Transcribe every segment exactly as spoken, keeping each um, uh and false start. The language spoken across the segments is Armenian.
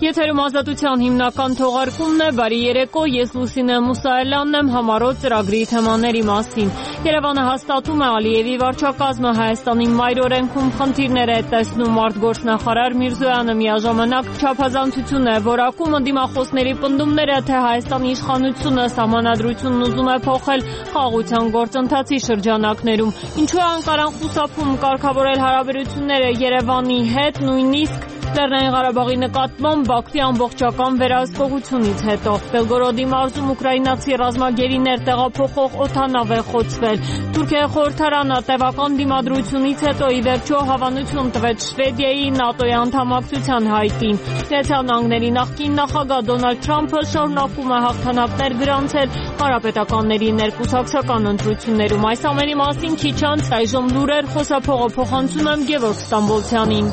Եթերում ազատության հիմնական թողարկումն է, բարի երեկո, ես Լուսինե Մուսայելյանն եմ, համառոտ ծրագրի թեմաների մասին։ Երևանը հաստատում է Ալիևի վարչակազմը Հայաստանի մայրօրենքում խնդիրներ է տեսնում արտգործնախարար Միրզոյանը, միաժամանակ չափազանցություն է որակում ընդդիմախոսների պնդումները, թե Հայաստանի իշխանությունը սահմանադրությունն ուզում է փոխել խաղաղության գործընթացի շրջանակներում։ Ինչու է Անկարան խուսափում կարգավորել հարաբերությունները Երևանի հետ, նույնիսկ Լեռնային Ղարաբաղի նկատմամբ Բաքվի ամբողջական վերահսկողությունից հետո։ Բելգորոդի մարզում ուկրաինացի ռազմագերիներ տեղափոխող օդանավ է խոցվել։ Թուրքիայի խորհրդարանը տևական դիմադրությունից հետո ի վերջո հավանություն տվեց Շվեդիայի ՆԱՏՕ-ի անդամակցության հայտին։ Միացյալ Նահանգների նախկին նախագահ Դոնալդ Թրամփը շարունակում է հաղթանակներ գրանցել հանրապետականների ներկուսակցական ընտրություններում։ Այս ամենի մասին քիչ անց այժմ լուրեր, խոսափողը փոխանցում եմ Գևորգ Ստամբոլցյանին։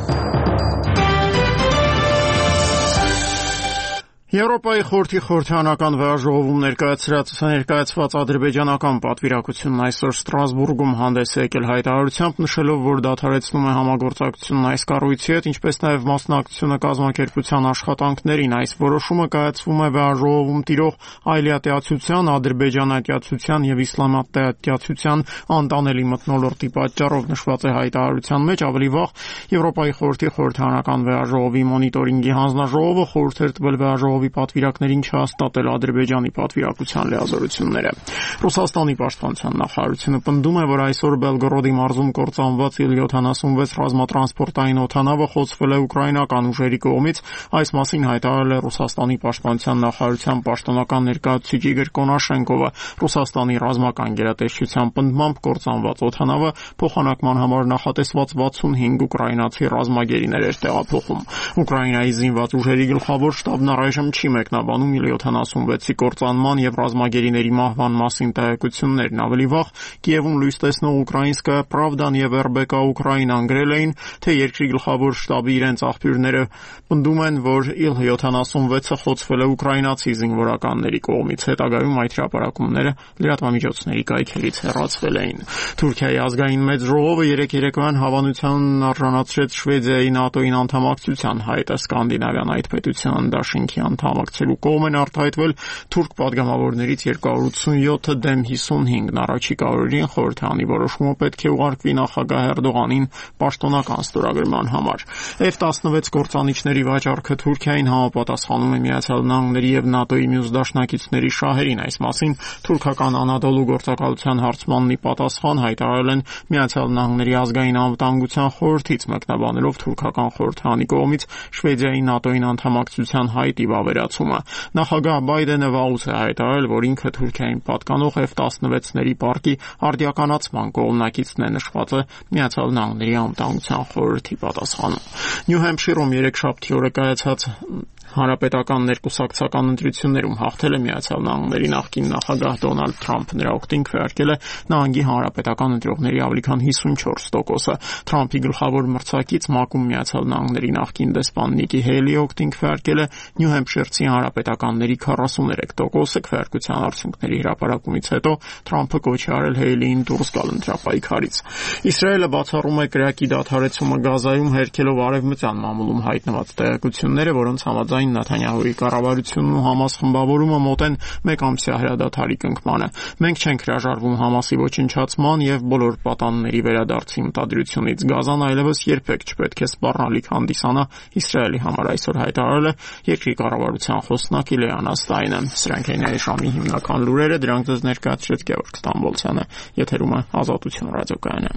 Եվրոպայի խորհրդի խորհրդարանական վեաժողովում ներկայացրած ներկայացված ադրբեջանական պատվիրակությունն այսօր Ստրասբուրգում հանդես է եկել հայտարարությամբ, նշելով, որ դադարեցնում է համագործակցությունն այս կառույցի հետ, ինչպես նաև մասնակցությունը կազմակերպության աշխատանքներին։ Այս որոշումը կայացվում է վեաժողովում տիրող այլատիացության, ադրբեջանատիացության եւ իսլամատիացության անտանելի մթնոլորտի պատճառով, նշված է հայտարարության մեջ։ Ավելի վաղ Եվրոպայի խորհրդի խորհրդարանական վեաժողովի մոնիտորինգի հանձնաժողովը խորհուրդ էր տվել վեաժողովի պատվիրակներին չհաստատել Ադրբեջանի պատվիրակության լիազորությունները։ Ռուսաստանի պաշտպանության նախարարությունը պնդում է, որ այսօր Բելգորոդի մարզում կործանված իլ յոթանասունվեց ռազմատրանսպորտային օդանավը խոցվել է ուկրաինական ուժերի կողմից։ Այս մասին հայտարարել է Ռուսաստանի պաշտպանության նախարարության պաշտոնական ներկայացուցիչ Իգոր Կոնաշենկովը։ Ռուսաստանի ռազմական գերատեսչության պնդմամբ կործանված օդանավը փոխանակման համար նախատեսված վաթսունհինգ ուկրաինացի ռազմագերիներ էր տեղափոխում։ Ուկրաինայի զինված ուժերի գլխավոր շտաբն առայժմ չի մեկնաբանում իլ յոթանասունվեցի կործանման եւ ռազմագերիների մահվան մասին տեղեկություններն։ Ավելի վաղ Կիևում լույս տեսնող Ուկրաինսկայա Պրավդան եւ եր բե կա Ուկրաինան գրել էին, թե երկրի գլխավոր շտաբի իրենց աղբյուրները պնդում են, որ իլ յոթանասունվեցը խոցվել է ուկրաինացի զինվորականների կողմից։ Հետագայում այդ հրապարակումները լրատվամիջոցների կայքերից հեռացվել էին։ Թուրքիայի ազգային մեծ ժողովը երեկ երեկոյան հավանությանն արժանացրեց Շվեդիայի ՆԱՏՕ-ին անդամակցության հայտը։ Սկանդինավյան այդ պետության դաշինքի անդամակցելու կողմ են արտահայտվել թուրք պատգամավորներից երկու հարյուր ութսունյոթը դեմ հիսունհինգն առաջիկա օրերին խորհրդարանի որոշումը պետք է ուղարկվի նախագահ Էրդողանին պաշտոնական ստորագրման համար։ Էֆ տասնվեց կործանիչների վաճառքը Թուրքիային համապատասխանում է Միացյալ Նահանգների եւ ՆԱՏՕ-ի մյուս դաշնակիցների շահերին։ Այս մասին թուրքական Անադոլու գործակալության հարցմաննի պատասխան հայտարարել են Միացյալ Նահանգների ազգային անվտանգության խորհրդից, մեկնաբանելով թուրքական խորհրդարանի կողմից Շվեդիայի ՆԱՏՕ-ին անդամակցության հայտի վավերացումը։ Նախագահ Բայդենը վաղուց է հայտարարել, որ ինքը Թուրքիային պատկանող Էֆ տասնվեցների պարկի արդիականացման կողմնակիցն է, նշված է Միացյալ Նահանգների անվտանգության խորհրդի պատասխանում։ Նյու Հեմփշիրում երեքշաբթի օրը կայացած հանրապետական ներկուսակցական ընտրություններում հաղթել է Միացյալ Նահանգների նախկին նախագահ Դոնալդ Թրամփը։ Նրա օգտին քվեարկել է նահանգի հանրապետական ընտրողների ավելի քան հիսունչորս տոկոսը։ Թրամփի գլխավոր մրցակից ՄԱԿ-ում Միացյալ Նահանգների նախկին դեսպան Նիկի Հեյլի օգտին քվեարկել է Նյու Հեմփշիրցի հանրապետականների քառասուներեք տոկոսը։ Քվեարկության արդյունքների հրապարակումից հետո Թրամփը կոչ է արել Հեյլիին դուրս գալ ընտրապայքարից։ Իսրայելը բացառում է կրակի դադարեցումը Գազայում, հերքելով արևմտյան մամուլում հայտնված տեղեկությունները, որոնց համաձայն Նեթանյահուի կառավարությունն ու Համաս խմբավորումը մոտ են մեկ ամսյա հրադադարի կնքմանը։ Մենք չենք հրաժարվում Համասի ոչնչացման եւ բոլոր պատանների վերադարձի մտադրությունից։ Գազան այլևս երբեք չպետք է սպառնալիք հանդիսանա Իսրայելի համար, այսօր հայտարարել է երկրի կառավարության խոսնակ Իլեանա Ստայնը։ Սրանք են այժմի հիմնական լուրերը, դրանք ձեզ ներկայացրեց Գևորգ Ստամբոլցյանը։ Եթերում է Ազատություն ռադիոկայանը։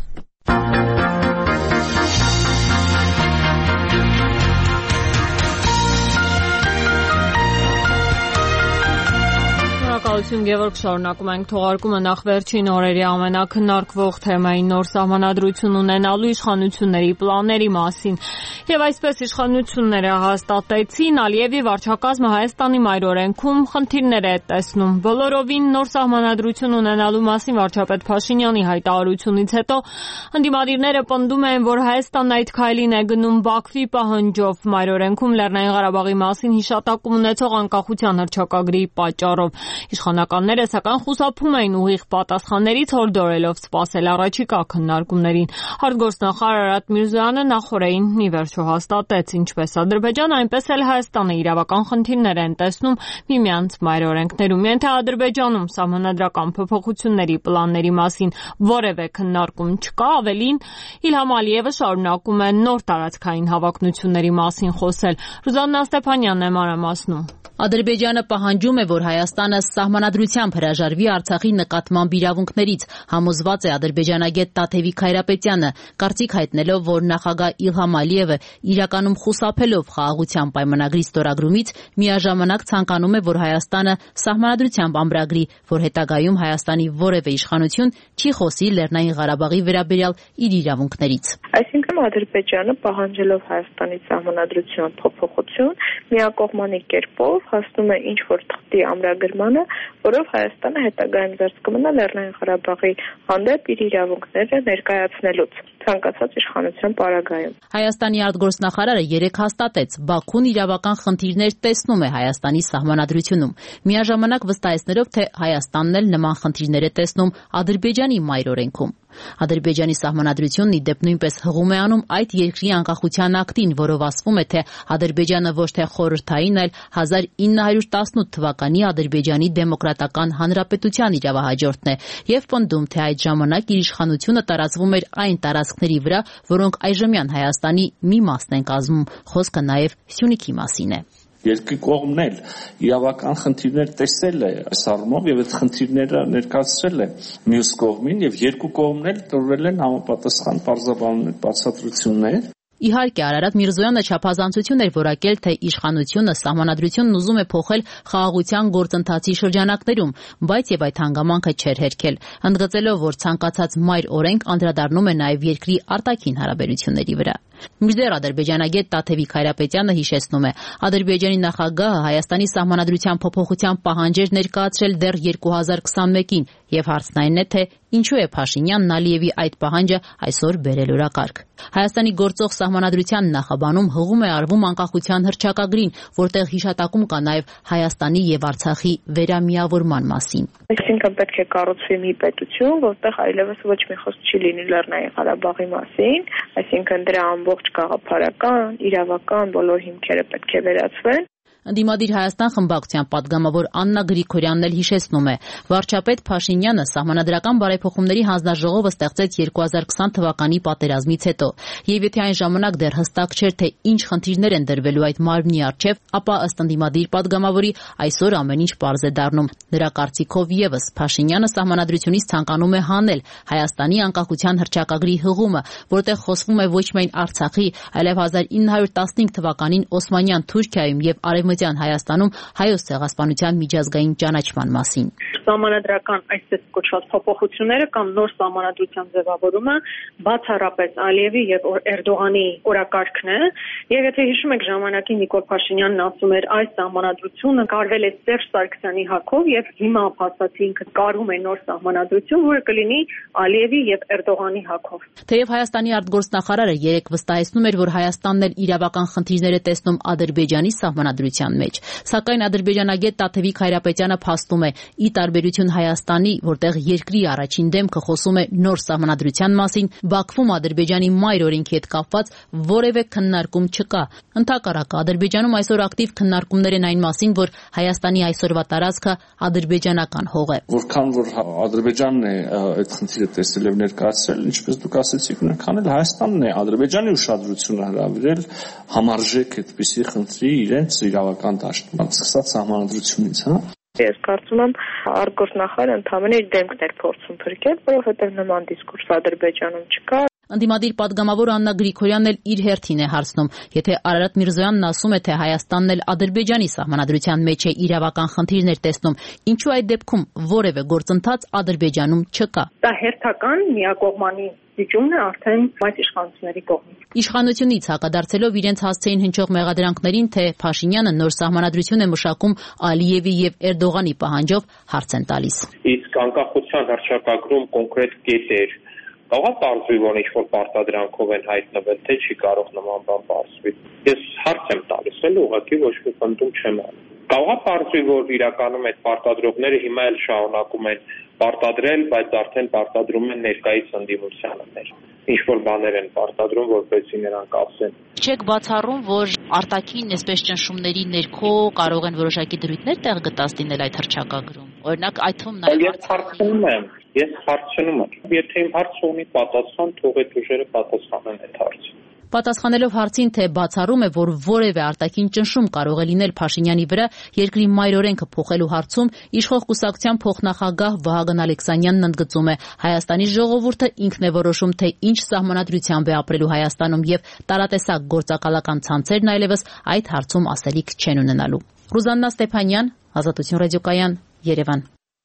Շնորհակալություն Գևորգ, շարունակում ենք թողարկումը նախ վերջին օրերի ամենակնարկվող թեմայի նոր սահմանադրություն ունենալու իշխանությունների պլանների մասին։ Եվ այսպես իշխանությունները հաստատեցին Ալիևի վարչակազմը Հայաստանի մայրօրենքում խնդիրներ է տեսնում։ Բոլորովին նոր սահմանադրություն ունենալու մասին վարչապետ Փաշինյանի հայտարարությունից հետո ընդդիմադիրները պնդում են, որ Հայաստանն այդ քայլին է գնում Բաքվի պահանջով մայրօրենքում Լեռնային Ղարաբաղի մասին հիշատակում ունեցող անկախության հռչակագրի պատճառով։ ադրբեջանականները սակայն խուսափում էին ուղիղ պատասխաններից, հորդորելով սպասել առաջիկա քննարկումներին։ Արտգործնախարար Արարատ Միրզոյանը նախօրեին ի վերջո հաստատեց, ինչպես Ադրբեջանը, այնպես էլ Հայաստանը իրավական խնդիրներ են տեսնում միմյանց մայր օրենքներում։ Միայն թե Ադրբեջանում սահմանադրական փոփոխությունների պլանների մասին որևէ քննարկում չկա, ավելին Իլհամ Ալիևը շարունակում է նոր տարածքային հավակնությունների մասին խոսել։ Ռուզաննա Ստեփանյանն է մանրամասնում։ Ադրբեջանը պահանջում է, որ Հայաստանը սահմանադրությամբ հրաժարվի Արցախի նկատմամբ իրավունքներից, համոզված է ադրբեջանագետ Տաթևիկ Հայրապետյանը, կարծիք հայտնելով, որ նախագահ Իլհամ Ալիևը իրականում խուսափելով խաղաղության պայմանագրի ստորագրումից, միաժամանակ ցանկանում է, որ Հայաստանը սահմանադրությամբ ամրագրի, որ հետագայում Հայաստանի որևէ իշխանություն չի խոսի Լեռնային Ղարաբաղի վերաբերյալ իր իրավունքներից։ Այսինքն Ադրբեջանը պահանջելով Հայաստանի սահմանադրության փոփոխություն միակողմանի կերպով հասնում է ինչ որ թղթի ամրագրմանը, որով Հայաստանը հետագայում զերծ կմնա Լեռնային Ղարաբաղի հանդեպ իր իրավունքները ներկայացնելուց ցանկացած իշխանության պարագայում։ Հայաստանի արտգործնախարարը երեկ հաստատեց, Բաքուն իրավական խնդիրներ տեսնում է Հայաստանի սահմանադրությունում, միաժամանակ վստահեցնելով, թե Հայաստանն էլ նման խնդիրներ է տեսնում Ադրբեջանի մայր օրենքում։ Ադրբեջանի սահմանադրությունն ի դեպ նույնպես հղում է անում այդ երկրի անկախության ակտին, որով ասվում է, թե Ադրբեջանը ոչ թե խորհրդային, այլ հազար ինը հարյուր տասնութ թվականի Ադրբեջանի Դեմոկրատական Հանրապետության իրավահաջորդն է եւ պնդում, թե այդ ժամանակ իր իշխանությունը տարածվում էր այն տարածքների վրա, որոնք այժմյան Հայաստանի մի մասն են կազմում։ Խոսքը նաեւ Սյունիքի մասին է։ Երկրի կողմն էլ իրավական խնդիրներ տեսել է այս առումով եւ այդ խնդիրները ներկայացրել է մյուս կողմին եւ երկու կողմն էլ տրվել են համապատասխան պարզաբանումներ, բացատրություններ։ Իհարկե, Արարատ Միրզոյանը չափազանցություն էր որակել, թե իշխանությունը սահմանադրությունն ուզում է փոխել խաղաղության գործընթացի շրջանակներում, բայց եւ այդ հանգամանքը չէր հերքել, ընդգծելով, որ ցանկացած մայր օրենք անդրադառնում է նաեւ երկրի արտաքին հարաբերությունների վրա։ Մինչդեռ ադրբեջանագետ Տաթևիկ Հայրապետյանը հիշեցնում է, Ադրբեջանի նախագահը Հայաստանի սահմանադրության փոփոխության պահանջեր ներկայացրել դեռ երկու հազար քսանմեկին, եւ հարցն այն է, թե ինչու է Փաշինյանն Ալիևի այդ պահանջը այսօր բերել օրակարգ։ Հայաստանի գործող սահմանադրության նախաբանում հղում է արվում անկախության հռչակագրին, որտեղ հիշատակում կա նաեւ Հայաստանի եւ Արցախի վերամիավորման մասին։ Այսինքն պետք է կառուցվի մի պետություն, որտեղ այլևս ոչ մի խոսք չի լինի Լեռնային Ղարաբաղի մասին, այսինքն դրա ամբողջ գաղափարական, իրավական բոլոր հիմքերը պետք է վերացվեն։ Ընդդիմադիր Հայաստան խմբակցության падգամավոր Աննա Գրիգորյանն էլ հիշեցնում է, վարչապետ Փաշինյանը սահմանադրական բարեփոխումների հանձնաժողովը ստեղծեց երկու հազար քսան թվականի պատերազմից հետո, եւ եթե այն ժամանակ դեռ հստակ չէր, թե ինչ խնդիրներ են դրվելու այդ մարմնի առջև, ապա ըստ ընդդիմադիր падգամավորի այսօր ամեն ինչ պարզ է դառնում։ Նրա կարծիքով եւս Փաշինյանը սահմանադրությունից ցանկանում է հանել Հայաստանի անկախության հռչակագրի հղումը, որտեղ խոսվում է ոչ միայն Արցախի, այլև հազար ինը հարյուր տասնհինգ թվականին Օսմանյան Թուրքիայում եւ Արևմտյան Հայաստանում հայոց ցեղասպանության միջազգային ճանաչման մասին։ Սահմանադրական այսպես կոչված փոփոխությունները կամ նոր սահմանադրության ձևավորումը բացառապես Ալիևի եւ Էրդողանի օրակարգն է, եւ եթե հիշում եք ժամանակին Նիկոլ Փաշինյանն ասում էր այս սահմանադրությունը կարվել է Սերժ Սարգսյանի հակով եւ հիմա փաստացի ինքը կարում է նոր սահմանադրություն, որը կլինի Ալիևի եւ Էրդողանի հակով։ Թեև Հայաստանի արտգործնախարարը երեկ վստահեցնում էր, որ Հայաստանն էլ իրավական խնդիրներ է տեսնում Ադրբեջանի սահմանադրության մեջ, սակայն ադրբեջանագետ Տաթևիկ Հայրապետյանը փաստում է, ի տարբերություն Հայաստանի, որտեղ երկրի առաջին դեմքը խոսում է նոր սահմանադրության մասին, Բաքվում Ադրբեջանի մայր օրենքի հետ կապված որևէ քննարկում չկա։ Ընդհակառակը, Ադրբեջանում այսօր ակտիվ քննարկումներ են այն մասին, որ Հայաստանի այսօրվա տարածքը ադրբեջանական հող է։ Որքան որ Ադրբեջանն է այդ խնդիրը տեսել եւ ներկայացրել, ինչպես դուք ասացիք, նույնքան էլ Հայաստանն է Ադրբեջանի ուշադրությունը հրավիրել համարժեք այդպիսի խնդրի իրենց իրավական դաշտում, սկսած սահմանադրությունից, հա։ Ես կարծում եմ արտգործնախարարը ընդհանրապես իր դեմքն էր փորձում փրկել, որովհետև նման դիսկուրս Ադրբեջանում չկա։ Ընդդիմադիր падգամավոր Աննա Գրիգորյանն էլ իր հերթին է հարցնում, եթե Արարատ Միրզոյանն ասում է, թե Հայաստանն էլ Ադրբեջանի սահմանադրության մեջ է իրավական խնդիրներ տեսնում, ինչու այդ դեպքում որևէ գործընթաց Ադրբեջանում չկա։ Դա հերթական միակողմանի զիջումն է արդեն այս իշխանությունների կողմից։ Իշխանությունից հակադարձելով իրենց հասցեին հնչող մեղադրանքներին, թե Փաշինյանը նոր սահմանադրություն է մշակում Ալիևի եւ Էրդողանի պահանջով, հարց են տալիս։ Իսկ անկախության հռչակագրում կոնկրետ կետեր կարող է պարզվի, որ ինչ-որ պարտադրանքով են հայտնվել, թե չի կարող նման բան պարզվի։ Ես հարց եմ տալիս, էլ ուղղակի ոչ մի պնդում չեմ անում։ Կարող է պարզվի, որ իրականում այդ պարտադրողները հիմա էլ շարունակում են պարտադրել, բայց արդեն պարտադրում են ներկայիս ընդդիմությանը մեր։ Ինչ որ բաներ են պարտադրում, որպեսզի նրանք ասեն։ Չեք բացառում, որ արտաքին այսպես ճնշումների ներքո կարող են որոշակի դրույթներ տեղ գտած լինել այդ հռչակագրում։ Օրինակ, այդ թվում նաև Ես հարցնում եմ, ես հարցնում եմ։ Եթե իմ հարցը ունի պատասխան, թող այդ ուժերը պատասխանեն այդ հարցին։ Պատասխանելով հարցին, թե բացառում է, որ որևէ արտաքին ճնշում կարող է լինել Փաշինյանի վրա, երկրի մայրօրենքը փոխելու հարցում իշխող կուսակցության փոխնախագահ Վահագն Ալեքսանյանն ընդգծում է. Հայաստանի ժողովուրդը ինքն է որոշում, թե ինչ սահմանադրությամբ է ապրելու Հայաստանում, եւ տարատեսակ գործակալական ցանցերն այլևս այդ հարցում ասելիք չեն ունենալու։ Ռուզաննա Ստեփանյան, Ազատություն ռադիոկայան, Երևան։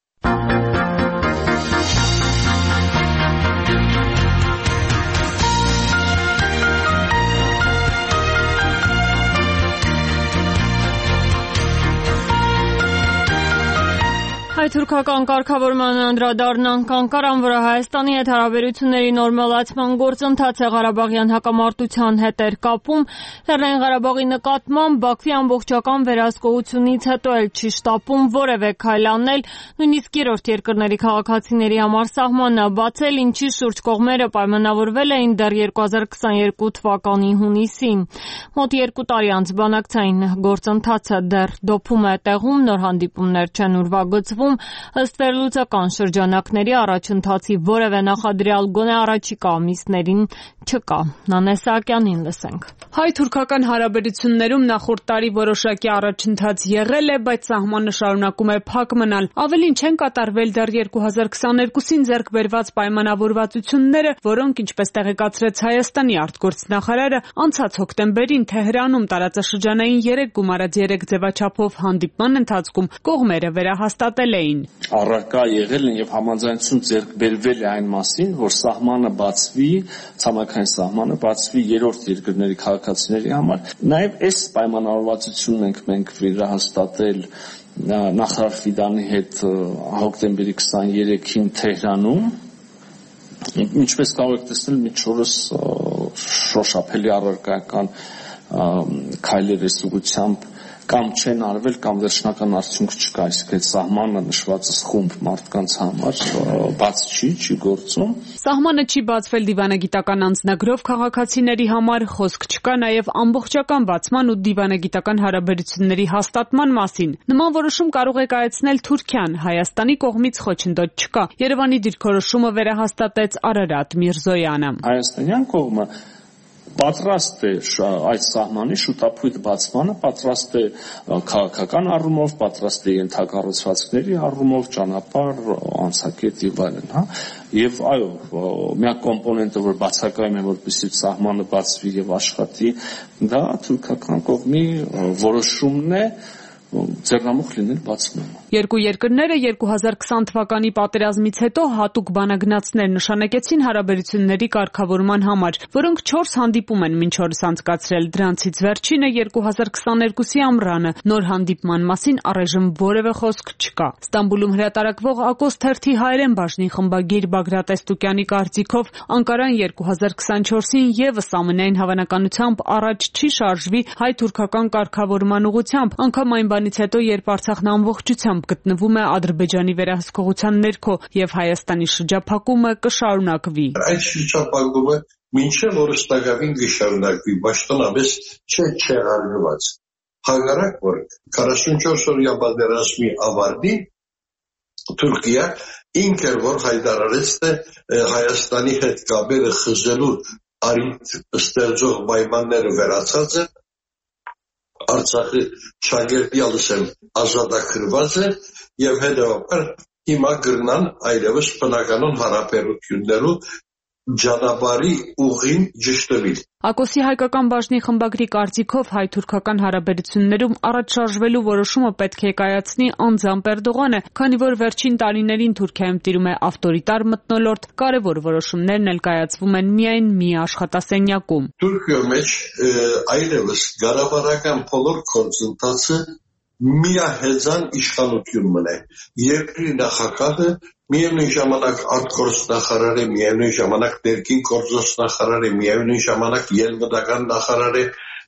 Հայ-թուրքական կարգավորման անդրադառնանք Անկարան, որը Հայաստանի հետ հարաբերությունների նորմալացման գործընթաց է Ղարաբաղյան հակամարտության հետ էր կապում, Լեռնային Ղարաբաղի նկատմամբ Բաքվի ամբողջական վերահսկողությունից հետո էլ չի շտապում որևէ քայլ անել, նույնիսկ երրորդ երկրների քաղաքացիների համար սահմանը բացել, ինչի շուրջ կողմերը պայմանավորվել էին դեռ երկու հազար քսաներկու թվականի հունիսին։ Մոտ երկու տարի անց բանակցային գործընթացը դեռ դոփում է տեղում, նոր հանդիպումներ չեն ուրվագծվում, ըստ վերլուծական շրջանակների առաջընթացի որևէ նախադրյալ գոնե առաջիկա ամիսներին չկա։ Նանե Սահակյանին լսենք։ Հայ-թուրքական հարաբերություններում նախորդ տարի որոշակի առաջընթաց եղել է, բայց սահմանը շարունակում է փակ մնալ։ Ավելին չեն կատարվել դեռ երկու հազար քսաներկուսին ձեռք բերված պայմանավորվածությունները, որոնք, ինչպես տեղեկացրեց Հայաստանի արտգործնախարարը, անցած հոկտեմբերին Թեհրանում տարածաշրջանային երեք գումարած երեք ձևաչափով հանդիպման ընթացքում կողմերը վերահաստատել էին։ Առարկա եղել են եւ համաձայնություն ձեռք բերվել է այն մասին, որ սահմանը բացվի, ցամաքային սահմանը բացվի երրորդ երկրների քաղաքացիների համար։ Նաեւ այս պայմանավորվածությունն ենք մենք վերահաստատել նախարար Ֆիդանի հետ հոկտեմբերի քսաներեքին Թեհրանում։ Ինչպես կարող եք տեսնել, մինչ օրս շոշափելի առարկայական քայլեր այս ուղղությամբ կամ չեն արվել, կամ վերջնական արդյունք չկա, իսկ այդ սահմանը նշվածս խումբ մարդկանց համար բաց չի, չի գործում։ Սահմանը չի բացվել դիվանագիտական անձնագրով քաղաքացիների համար, խոսք չկա նաև ամբողջական բացման ու դիվանագիտական հարաբերությունների հաստատման մասին։ Նման որոշում կարող է կայացնել Թուրքիան, Հայաստանի կողմից խոչընդոտ չկա։ Երևանի դիրքորոշումը վերահաստատեց Արարատ Միրզոյանը։ Հայաստանյան կողմը պատրաստ է այդ սահմանի շուտապույտ բացմանը, պատրաստ է քաղաքական առումով, պատրաստ է ենթակառուցվածքների առումով, ճանապարհ, անցակետ եւ այլն, հա։ Եվ այո, միակ կոմպոնենտը, որ բացակայում է, որպեսզի սահմանը բացվի եւ աշխատի, դա թուրքական կողմի որոշումն է ձեռնամուխ լինել բացմանը։ Երկու երկրները երկու հազար քսան թվականի պատերազմից հետո հատուկ բանագնացներ նշանակեցին հարաբերությունների կարգավորման համար, որոնք չորս հանդիպում են մինչ օրս անցկացրել։ Դրանցից վերջինը երկու հազար քսաներկուսի ամռանը, նոր հանդիպման մասին առայժմ որևէ խոսք չկա։ Ստամբուլում հրատարակվող Ակոս թերթի հայերեն բաժնի խմբագիր Բագրատ Էստուկյանի կարծիքով Անկարան երկու հազար քսանչորսին եւս ամենայն հավանականությամբ առաջ չի շարժվի հայ-թուրքական կարգավորման ուղղությամբ, անգամ այն բանից հետո, երբ Արցախն ամբողջությամբ գտնվում է Ադրբեջանի վերահսկողության ներքո եւ Հայաստանի շրջափակումը կշարունակվի։ Այդ շրջափակումը մինչեւ որստակավին կշարունակվի, պաշտոնապես չէ չեղարկված։ Հակառակ որ քառասունչորս օրյա պատերազմի ավարտին Թուրքիա ինքը որ հայտարարեց թե Հայաստանի հետ կապերը խզելու արիտ ստեղծող պայմանները վերացած են, Արցախի շագերտյալս են ազատագրված է եւ հետեւաբար հիմա գրնան այլևս բնականon հարաբերություններու ճանապարհի ուղին ճշտվել։ Ակոսի հայկական բաժնի խմբագրի կարծիքով հայ-թուրքական հարաբերություններում առաջ շարժվելու որոշումը պետք է կայացնի անձամբ Էրդողանը, քանի որ վերջին տարիներին Թուրքիայում տիրում է ավտորիտար մթնոլորտ, կարևոր որոշումներն էլ կայացվում են միայն մի աշխատասենյակում։ Թուրքիայի մեջ այլևս ղարաբաղական բոլոր գործընթացը միահեծան իշխանություն մնա։ Երկրի նախագահը միևնույն ժամանակ արտգործնախարարը, միևնույն ժամանակ ներքին գործոստնախարարը, միևնույն ժամանակ ելմտական նախարարը,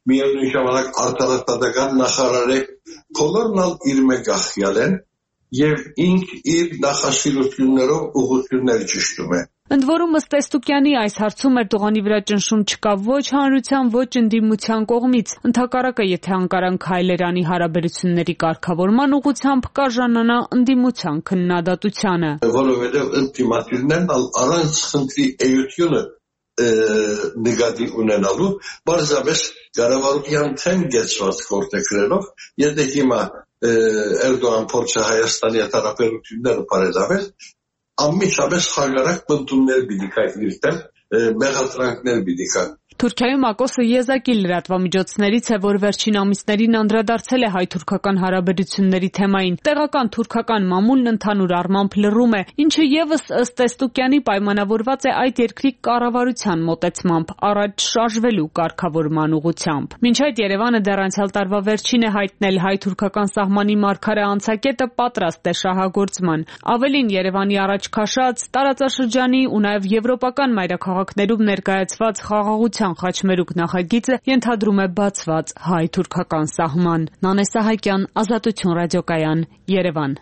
միևնույն ժամանակ արտարատական նախարար է, բոլորն ալ իր մեկ ախյալ են եւ ինք իր նախասիրություններով ուղղություններ ճշտում է։ Ընդ որում ըստ Տեստուկյանի այս հարցում Էրդողանի վրա ճնշում չկա ոչ հանրության, ոչ ընդդիմության կողմից։ Ընդհակառակը, եթե Անկարան քայլեր անի հարաբերությունների կարգավորման ուղղությամբ, կարժանանա ընդդիմության քննադատությանը։ Որովհետեւ ընդդիմատիրներն առանց խնդրի էությունը նկատի ունենալու բարձրապես կառավարության թեմ գեցված գործերով, եթե հիմա Էրդողան փորձը Հայաստանի հարաբերությունները բարելավել, ամիջապես խանգարակ բնդումներ պիտի կա իրտել, մեղադրանքներ պիտի կա։ Թուրքիայում ԱԿՕՍ-ը եզակի լրատվամիջոցներից է, որ վերջին ամիսներին անդրադարձել է հայ-թուրքական հարաբերությունների թեմային։ Տեղական թուրքական մամուլն ընդհանուր առմամբ լռում է, ինչը ևս ըստ Տեստուկյանի պայմանավորված է այդ երկրի կառավարության մոտեցմամբ առաջ շարժվելու կարգավորման ուղղությամբ։ Մինչ այդ Երևանը դեռ անցյալ տարվա վերջին է հայտնել հայ-թուրքական սահմանի մարգարե անցակետը պատրաստ է շահագործման։ Ավելին, Երևանի առաջ քաշած տարածաշրջանի ու նաև եվրոպական մայրաքաղաքներում ներկայացված խաղաղության խաչմերուկ նախագիծը ենթադրում է բացված հայ-թուրքական սահման։ Նանե Սահակյան, Ազատություն ռադիոկայան, Երևան։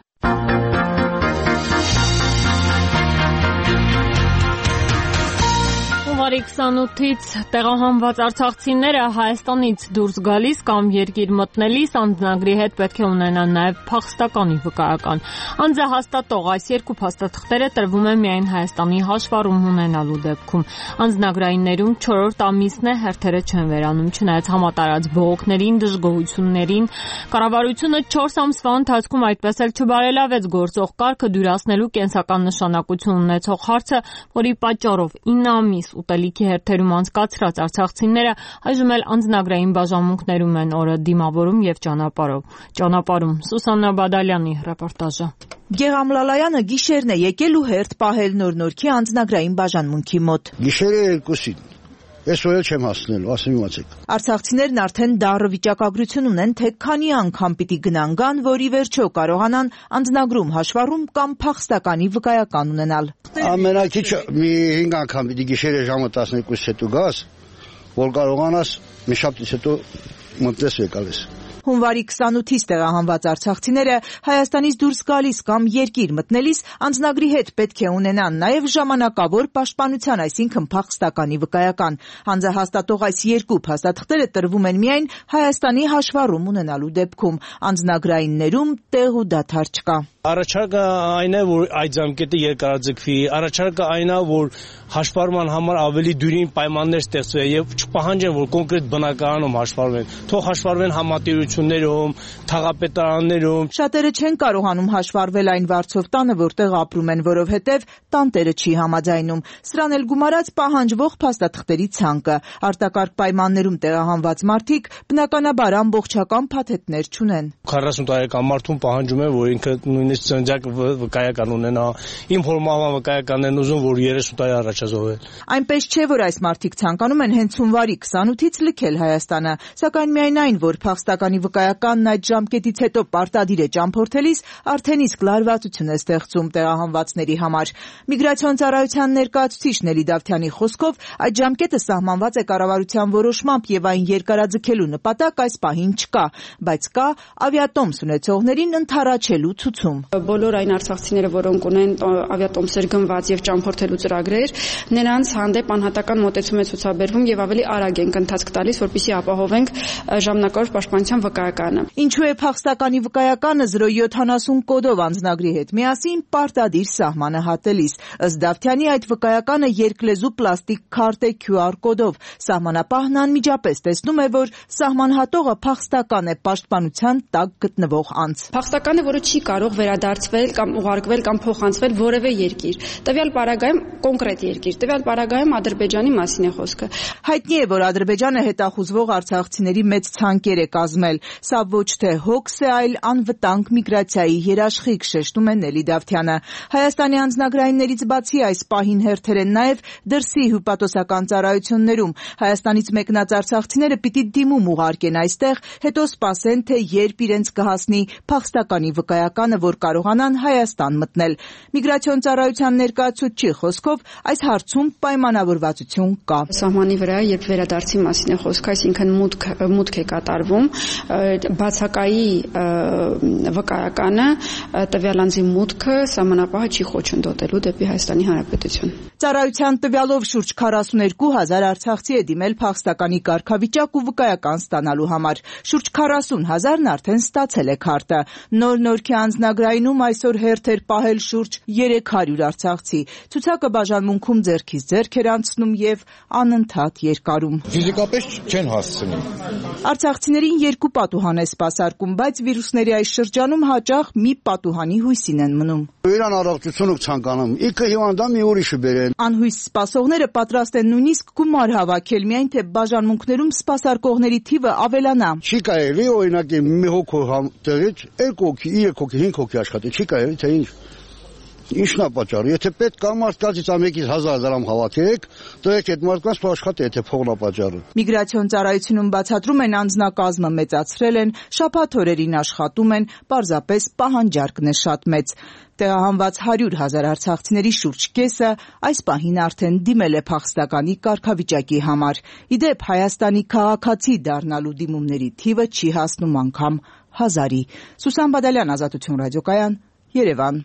Հունվարի քսանութից տեղահանված արցախցիները Հայաստանից դուրս գալիս կամ երկիր մտնելիս անձնագրի հետ պետք է ունենան նաև փախստականի վկայական։ Անձը հաստատող այս երկու փաստաթղթերը տրվում է միայն Հայաստանի հաշվառում ունենալու դեպքում։ Անձնագրայիններում չորրորդ ամիսն է, հերթերը չեն վերանում, չնայած համատարած բողոքներին, դժգոհություններին։ Կառավարությունը չորս ամսվա ընթացքում այդպես էլ չբարելավեց գործող կարգը դյուրացնելու կենսական նշանակություն ունեցող հարցը, որի պատճառով ինը ամիս ուտելիքի հերթերում անցկացրած արցախցիները այժմ էլ անձնագրային բաժանմունքներում են օրը դիմավորում եւ ճանապարհով։ Ճանապարհում Սուսաննա Բադալյանի ռեպորտաժը։ Գեղամ Լալայանը գիշերն է եկել ու հերթ պահել Նոր-Նորքի անձնագրային բաժանմունքի մոտ։ Գիշերը երկուսին։ Այսօր էլ չեմ հասնելու, ասեմ իմացեք։ Արցախցիներն արդեն դառը վիճակագրություն ունեն, թե քանի անգամ պիտի գնան գան, որ ի վերջո կարողանան անձնագրում հաշվառում կամ փախստականի վկայական ունենալ։ Ամենակիչը մի հինգ անգամ պիտի գիշերը ժամը տասներկուսից հետո գաս, որ կարողանաս մի շաբթից հետո մտնես եկալես։ Հունվարի քսանութից տեղահանված արցախցիները Հայաստանից դուրս գալիս կամ երկիր մտնելիս անձնագրի հետ պետք է ունենան նաև ժամանակավոր պաշտպանության, այսինքն փախստականի վկայական։ Հանձնահաստատող այս երկու փաստաթղթերը տրվում են միայն Հայաստանի հաշվառում ունենալու դեպքում։ Անձնագրայիններում տեղ ու դադար չկա։ Առաջարկը այն է, որ այդ ժամկետը երկարաձգվի, առաջարկը այն է, որ հաշվառման համար ավելի դյուրին պայմաններ ստեղծվեն եւ չպահանջեն, որ կոնկրետ բնակարանում հաշվառվեն, թող հաշվառվեն համատիրություններում, թաղապետարաններում։ Շատերը չեն կարողանում հաշվառվել այն վարձով տանը, որտեղ ապրում են, որովհետեւ տանտերը չի համաձայնում։ Սրան էլ գումարած պահանջվող փաստաթղթերի ցանկը։ Արտակարգ պայմաններում տեղահանված մարդիկ բնականաբար ամբողջական փաթեթներ չունեն։ քառասուն տարեկան մարդուն պահանջում են, որ ինքը նույնիսկ ծննդյակ վկայական ունենա։ Իմ հորմահան վկայականն են ուզում, որ երեսուն տարի առաջ է զոհվել։ Այնպես չէ, որ այս մարդիկ ցանկանում են հենց հունվարի քսանութից լքել Հայաստանը, սակայն միայն այն, որ փախստականի վկայականն այդ ժամկետից հետո պարտադիր է ճամփորդելիս, արդեն իսկ լարվածություն է ստեղծում տեղահանվածների համար։ Միգրացիոն ծառայության ներկայացուցիչ Նելի Դավթյանի խոսքով այդ ժամկետը սահմանված է կառավարության որոշմամբ եւ այն երկարաձգելու նպատակ այս պահին չկա, բայց կա ավիատոմս ունեցողներին ընդառաջելու ցուցում։ Բոլոր այն արցախցիները, որոնք ունեն ավիատոմսեր գնված եւ ճամփորդելու ծրագրեր, նրանց հանդեպ անհատական մոտեցում է ցուցաբերվում եւ ավելի արագ ենք ընթացք տալիս, որպեսզի ապահովենք ժամանակավոր պաշտպանության վկայականը։ Ինչու է փախստականի վկայականը զրո յոթանասուն կոդով անձնագրի հետ միասին պարտադիր սահմանը հատելիս։ Ըստ Դավթյանի այդ վկայականը երկլեզու պլաստիկ քարտ է քյու ար կոդով։ Սահմանապահն անմիջապես տեսնում է, որ սահմանհատողը փախստական է, պաշտպանության տակ գտնվող անձ։ Փախստականը, որը չի կարող վերադարձվել կամ ուղարկվել կամ փոխանցվել որևէ երկիր։ Տվյալ պարագայում կոնկրետ երկիր, տվյալ պարագայում Ադրբեջանի մասին է խոսքը։ Հայտնի է, որ Ադրբեջանը հետախուզվող արցախցիների մեծ ցանկեր է կազմել։ Սա ոչ թե հոգս է, այլ անվտանգ միգրացիայի երաշխիք, շեշտում է Նելի Դավթյանը։ Հայաստանի անձնագրայիններից բացի այս պահին հերթեր են նաև դրսի հյուպատոսական ծառայություններում։ Հայաստանից մեկնած արցախցիները պիտի դիմում ուղարկեն այստեղ, հետո սպասեն, թե երբ իրենց կհասնի փախստականի վկայականը, որ կարողանան Հայաստան մտնել։ Միգրացիոն ծառայության ներկայացուցչի խոսքով այս հարցում պայմանավորվածություն կա։ Սահմանի վրա, երբ վերադարձի մասին է խոսքը, այսինքն մուտք մուտք է կատարվում, բացակայի վկայականը տվյալ անձի մուտքը սահմանապահը չի խոչընդոտելու դեպի Հայաստանի Հանրապետություն։ Ծառայության տվյալով շուրջ քառասունութ հազար արցախցի է դիմել փախստականի կարգավիճակ ու վկայական ստանալու համար։ Շուրջ քառասուն հազարն արդեն ստացել է քարտը։ Նոր Նորքի անձնագրայինում այսօր հերթ էր պահել շուրջ երեք հարյուր արցախցի։ Ցուցակը բաժանմունքում ձեռքից ձեռք էր անցնում եւ անընդհատ երկարում։ Ֆիզիկապես չեն հասցնի։ Արցախցիներին երկու պատուհան է սպասարկում, բայց վիրուսների այս շրջանում հաճախ մի պատուհանի հույսին են մնում։ Իրան առողջություն ցանկանում։ Իքը հիվանդա մի ուրիշը բերեն։ Անհույս սպասողները պատրաստ են նույնիսկ գումար հավաքել, միայն թե բաժանմունքներում սպասարկողների թիվը ավելանա։ Չի կարելի օրինակ մի հոգու տեղից երկու հոգի, երեք հոգի, հինգ հոգի աշխատի, չի կարելի, թե ինչ։ Ինչն է պատճառը։ Եթե պետք կա մարդկանցից ամեկից հազար դրամ հավաքեք, դրեք այդ մարդկանց աշխատի, եթե փողն է պատճառը։ Միգրացիոն ծառայությունում բացատրում են անձնակազմը մեծացրել են, շաբաթօրերին աշխատում են, պարզապես պահանջարկն է շատ մեծ։ Տեղահանված հարյուր հազար արցախցիների շուրջ կեսը այս պահին արդեն դիմել է փախստականի կարգավիճակի համար։ Իդեպ Հայաստանի քաղաքացի դառնալու դիմումների թիվը չի հասնում անգամ հազարի։ Սուսան Բադալյան, Ազատություն ռադիոկայան, Երևան։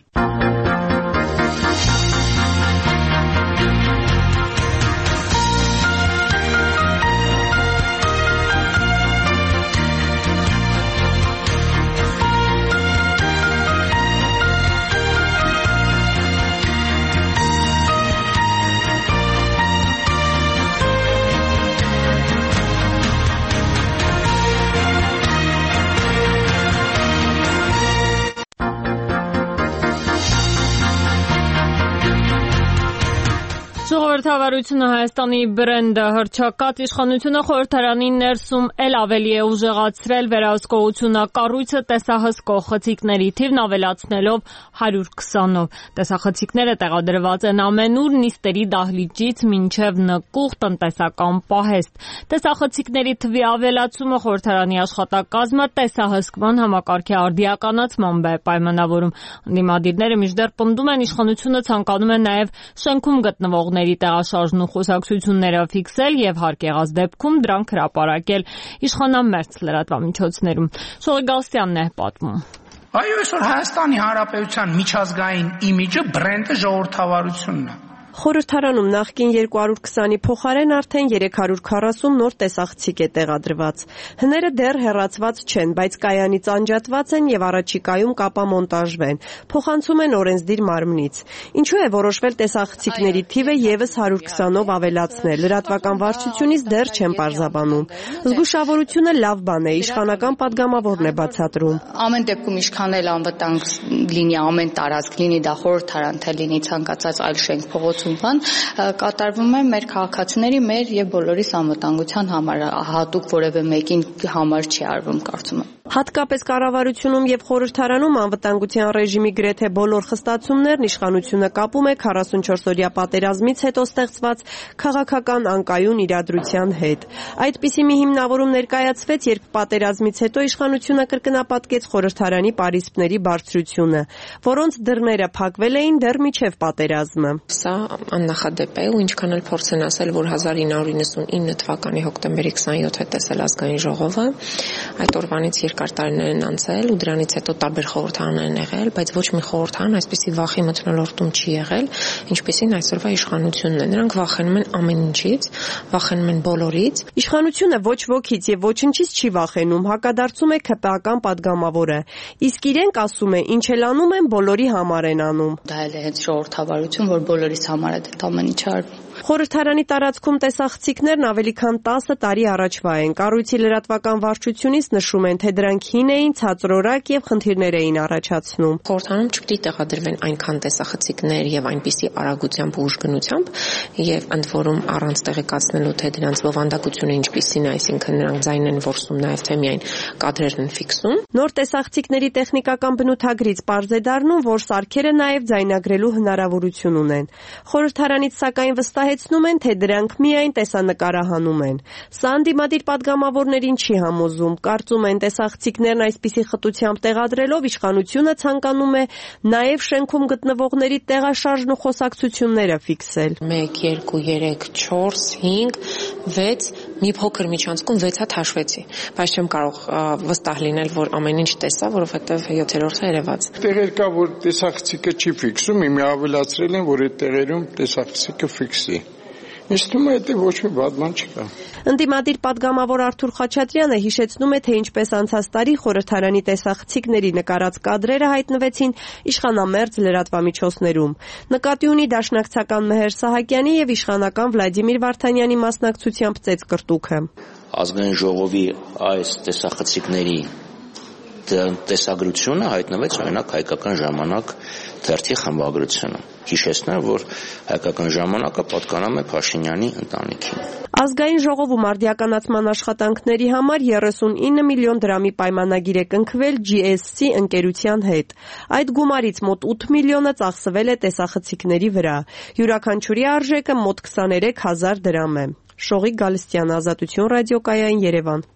Ժողովրդավարությունը Հայաստանի բրենդը հռչակած իշխանությունը խորհրդարանի ներսում էլ ավելի է ուժեղացրել վերահսկողությունը կառույցը տեսահսկող խցիկների թիվն ավելացնելով հարյուր քսանով։ Տեսախցիկները տեղադրված են ամենուր նիստերի դահլիճից մինչև նկուղ տնտեսական պահեստ։ Տեսախցիկների թվի ավելացումը խորհրդարանի աշխատակազմը տեսահսկման համակարգի արդիականացմամբ է պայմանավորում։ Ընդդիմադիրները մինչդեռ պնդում են իշխանությունը ցանկանում է նաև շենքում գտնվող տեղաշարժն ու խոսակցությունները ֆիքսել եւ հարկ եղած դեպքում դրանք հրապարակել իշխանամերձ լրատվամիջոցներում։ Շողի Գալստյանն է պատմում։ Այո, այսօր Հայաստանի Հանրապետության միջազգային իմիջը բրենդը ժողովրդավարությունն է։ Խորհրդարանում նախկին երկու հարյուր քսանի փոխարեն արդեն երեք հարյուր քառասուն նոր տեսախցիկ է տեղադրված։ Հները դեռ հեռացված չեն, բայց կայանից անջատված են եւ առաջիկայում կապամոնտաժվեն։ Փոխանցում են օրենսդիր մարմնից։ Ինչու է որոշվել տեսախցիկների թիվը եւս հարյուր քսանով ավելացնել։ Լրատվական վարչությունից դեռ չեն պարզաբանում։ Զգուշավորությունը լավ բան է, իշխանական падգամավորն է բացատրում։ Ամեն դեպքում ինչքան էլ անվտանգ լինի ամեն տարածք, լինի դա խորհրդարան, թե լինի ցանկացած այլ շենք, փողոց բան կատարվում է մեր քաղաքացիների, մեր եւ բոլորիս անվտանգության համար, հատուկ որևէ մեկին համար չի արվում, կարծում եմ։ Հատկապես կառավարությունում եւ խորհրդարանում անվտանգության ռեժիմի գրեթե բոլոր խստացումներն իշխանությունը կապում է քառասունչորսօրյա պատերազմից հետո ստեղծված քաղաքական անկայուն իրադրության հետ։ Այդպիսի մի հիմնավորում ներկայացվեց, երբ պատերազմից հետո իշխանությունը կրկնապատկեց խորհրդարանի պարիսպների բարձրությունը, որոնց դռները փակվել էին դեռ միջև պատերազմը։ Սա աննախադեպ է ու ինչքան էլ փորձեն ասել, որ հազար ինը հարյուր իննսունինը թվականի հոկտեմբերի քսանյոթը տեսել ազգային ժողովը, այդ օրվանից երկար տարիներ են անցել ու դրանից հետո տարբեր խորհրդարաններ են եղել, բայց ոչ մի խորհրդարան այսպիսի վախի մթնոլորտում չի եղել, ինչպիսին այսօրվա իշխանությունն է։ Նրանք վախենում են ամեն ինչից, վախենում են բոլորից։ Իշխանությունը ոչ ոքից եւ ոչնչից չի վախենում, հակադարձում է ՔՊԱ-կան падգամավորը։ Իսկ իրենք ասում է, ինչ էլ անում են, բոլորի համար են անում։ Դա էլ է հենց ժողովրդավարություն, որ բոլորիս համար է դա ամեն ինչ արվում։ Խորհրդարանի տարածքում տեսախցիկներն ավելի քան տասը տարի առաջվա են։ Կառույցի լրատվական վարչությունից նշում են, թե դրանք հին էին, ցածրորակ եւ խնդիրներ էին առաջացնում։ Խորհրդարանում չպետք է տեղադրվեն այնքան տեսախցիկներ եւ այնպիսի արագությամբ ու ուժգնությամբ եւ ընդ որում առանց տեղեկացնելու, թե դրանց բովանդակությունը ինչպիսին է, այսինքն նրանք ձայն են որսում նաեւ թե միայն կադրերն են ֆիքսում։ Նոր տեսախցիկների տեխնիկական բնութագրից պարզ է դառնում, որ սարքերը նաեւ ձայնագրելու հնարավորություն ունեն։ Խորհրդարանից սակայն վստահ հայտարարեցնում են, թե դրանք միայն տեսանկարահանում են։ Սա ընդդիմադիր պատգամավորներին չի համոզում։ Կարծում են, տեսախցիկներն այսպիսի խտությամբ տեղադրելով իշխանությունը ցանկանում է նաև շենքում գտնվողների տեղաշարժն ու խոսակցությունները ֆիքսել։ մեկ, երկու, երեք, չորս, հինգ, վեց, մի փոքր միջանցքում վեց հատ հաշվեցի, բայց չեմ կարող վստահ լինել, որ ամեն ինչ տեսա, որովհետև յոթերորդը երևաց։ Տեղեր կա, որ տեսախցիկը չի ֆիքսում, իմի ավելացրել են, որ այդ տեղերում տեսախցիկը ֆիքսի։ Ինձ թվում է, դա ոչ մի բան չկա։ Ընդդիմադիր պատգամավոր Արթուր Խաչատրյանը հիշեցնում է, թե ինչպես անցած տարի խորհրդարանի տեսախցիկների նկարած կադրերը հայտնվեցին իշխանամերձ լրատվամիջոցներում։ Նկատի ունի դաշնակցական Մեհեր Սահակյանի եւ իշխանական Վլադիմիր Վարդանյանի մասնակցությամբ ծեծկրտուքը։ Ազգային ժողովի այս տեսախցիկների տեսագրությունը հայտնվեց օրինակ Հայկական ժամանակ թերթի խմբագրությունում։ Հիշեցնեմ, որ Հայկական ժամանակը պատկանում է Փաշինյանի ընտանիքին։ Ազգային ժողովում արդիականացման աշխատանքների համար երեսունինը միլիոն դրամի պայմանագիր է կնքվել Ջի Էս Սի ընկերության հետ։ Այդ գումարից մոտ ութ միլիոնը ծախսվել է տեսախցիկների վրա։ Յուրաքանչյուրի արժեքը մոտ քսաներեք հազար դրամ է։ Շողիկ Գալստյան, Ազատություն ռադիոկայան, Երևան։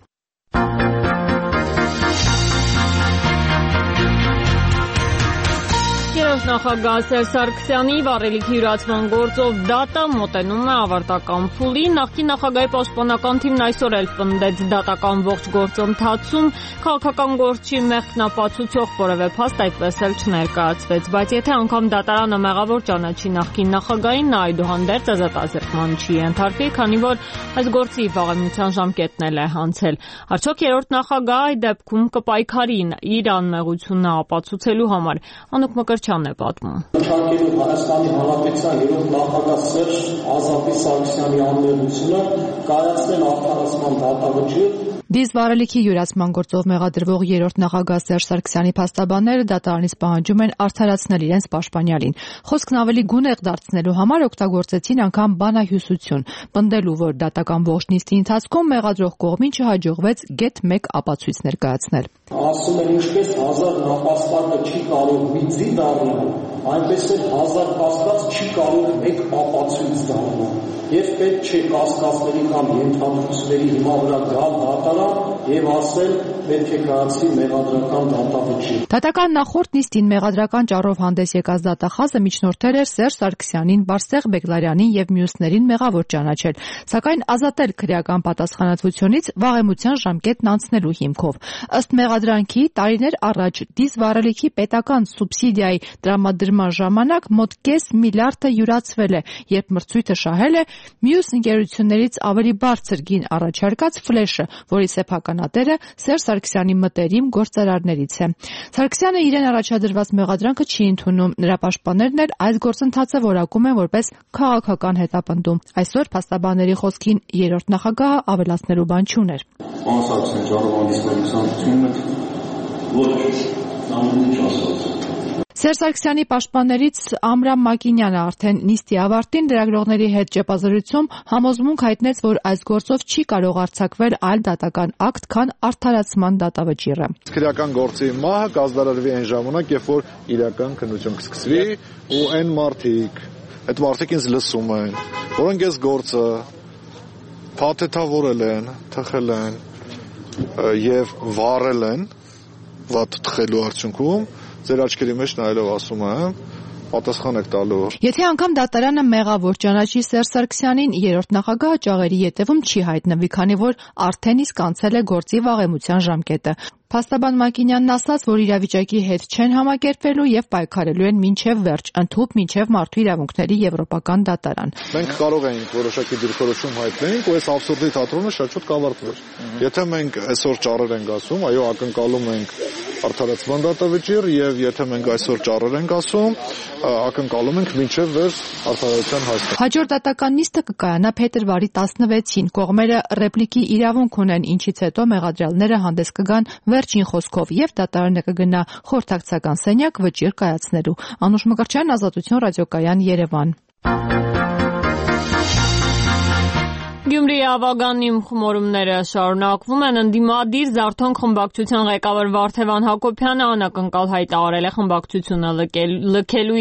Նախագահ Սերժ Սարգսյանի վառելիքի յուրացման գործով դատը մոտենում է ավարտական փուլի։ Նախկին նախագահի պաշտպանական թիմն այսօր էլ պնդեց դատական ողջ գործընթացում քաղաքական գործի մեղքնապացուցող որևէ փաստ այդպես էլ չներկայացվեց, բայց եթե անգամ դատարանը մեղավոր ճանաչի նախկին նախագահին, նա այդուհանդերձ ազատազրկման չի ենթարկվի, քանի որ այս գործի վաղեմության ժամկետն էլ է անցել։ Արդյոք երրորդ նախագահը այդ դեպքում կպայքարի իր անմեղությունը ապացուցելու համար։ Անուկ Մկրտչյանն է պատմում։ Ընդհանրելու Հայաստանի Հանրապետության երրորդ նախագահ Սերժ Ազատի Սարգսյանի անմեղությունը կայացնել արդարացման դատավճիռ։ Դիզ վառելիքի յուրացման գործով մեղադրվող երրորդ նախագահ Սերժ Սարգսյանի փաստաբանները դատարանից պահանջում են արդարացնել իրենց պաշտպանյալին։ Խոսքն ավելի գունեղ դարձնելու համար օգտագործեցին անգամ բանահյուսություն, պնդելու, որ դատական ողջ նիստի ընթացքում մեղադրող կողմին չհաջողվեց գեթ մեկ ապացույց ներկայացնել։ Ասում են, ինչպես հազար նապաստակը չի կարող մի ձի դառնալ, այնպես էլ հազար կասկած չի կարող մեկ ապացույց դառնալ։ Եվ պետք չէ կասկածների կամ ենթադրությունների հիմա վրա գալ դատարան եւ ասել պետք է կայացվի մեղադրական դատավճիռ։ Դատական նախորդ նիստին մեղադրական ճառով հանդես եկած դատախազը միջնորդել էր Սերժ Սարգսյանին, Բարսեղ Բեգլարյանին եւ մյուսներին մեղավոր ճանաչել, սակայն ազատել քրեական պատասխանատվությունից վաղեմության ժամկետն անցնելու հիմքով։ Ըստ մեղադրանքի տարիներ առաջ դիզ վառելիքի պետական սուբսիդիայի տրամադրման ժամանակ մոտ կես միլիարդը յուրացվել է, երբ մրցույթը շահել է մյուս ընկերություններից ավելի բարձր գին առաջարկած Ֆլեշը, որի սեփականատերը Սերժ Սարգսյանի մտերիմ գործարարներից է։ Սարգսյանը իրեն առաջադրված մեղադրանքը չի ընդունում, նրա պաշտպաններն էլ այս գործընթացը որակում են որպես քաղաքական հետապնդում։ Այսօր փաստաբանների խոսքին երրորդ նախագահը ավելացնելու բան չուներ։ Պարոն Սարգսյան, ժառանգանիստականությունը ոչ ամեն ինչ ասած։ Սերժ Սարգսյանի պաշտպաններից Ամրամ Մակինյանը արդեն նիստի ավարտին լրագրողների հետ ճեպազրույցում համոզմունք հայտնեց, որ այս գործով չի կարող արձակվել այլ դատական ակտ, քան արդարացման դատավճիռը։ Քրեական գործի մահը կազդարարվի այն ժամանակ, երբ որ իրական քննություն կսկսվի ու այն մարդիկ, այդ մարդիկ ինձ լսում են, որոնք այս գործը փաթեթավորել են, թխել են եւ վառել են վատ թխելու արդյունքում, ձեր աչքերի մեջ նայելով ասում եմ, պատասխան եք տալու։ Եթե անգամ դատարանը մեղավոր ճանաչի Սերժ Սարգսյանին, երրորդ նախագահը ճաղերի ետևում չի հայտնվի, քանի որ արդեն իսկ անցել է գործի վաղեմության ժամկետը։ Փաստաբան Մակինյանն ասաց, որ իրավիճակի հետ չեն համակերպվելու եւ պայքարելու են մինչեւ վերջ, ընդհուպ մինչեւ մարդու իրավունքների եվրոպական դատարան։ Մենք կարող ենք որոշակի դիրքորոշում հայտնենք, ու այս абսուրդի թատրոնը շատ շուտ կավարտվեր։ Եթե մենք այսօր ճառեր ենք ասում, այո, ակնկալում ենք արդարացման դատավճիռ, եւ եթե մենք այսօր ճառեր ենք ասում, ակնկալում ենք մինչեւ վերջ արդարացան հասնել։ Հաջորդ դատական նիստը կկայանա փետրվարի տասնվեցին։ Կողմերը ռեպլիկի իրավունք ունեն, ինչից հետո մեղադրյալները հանդես կգան վերջին խոսքով եւ դատարանը կգնա խորհրդակցական սենյակ վճիռ կայացնելու։ Անուշ Մկրտչյան, Ազատություն ռադիոկայան, Երևան։ Գյումրիի Ավագանիում խմորումները շարունակվում են։ Ընդդիմադիր Զարթոնք խմբակցության ղեկավար Վարդևան Հակոբյանը անակնկալ հայտարարել է խմբակցությունը լքելու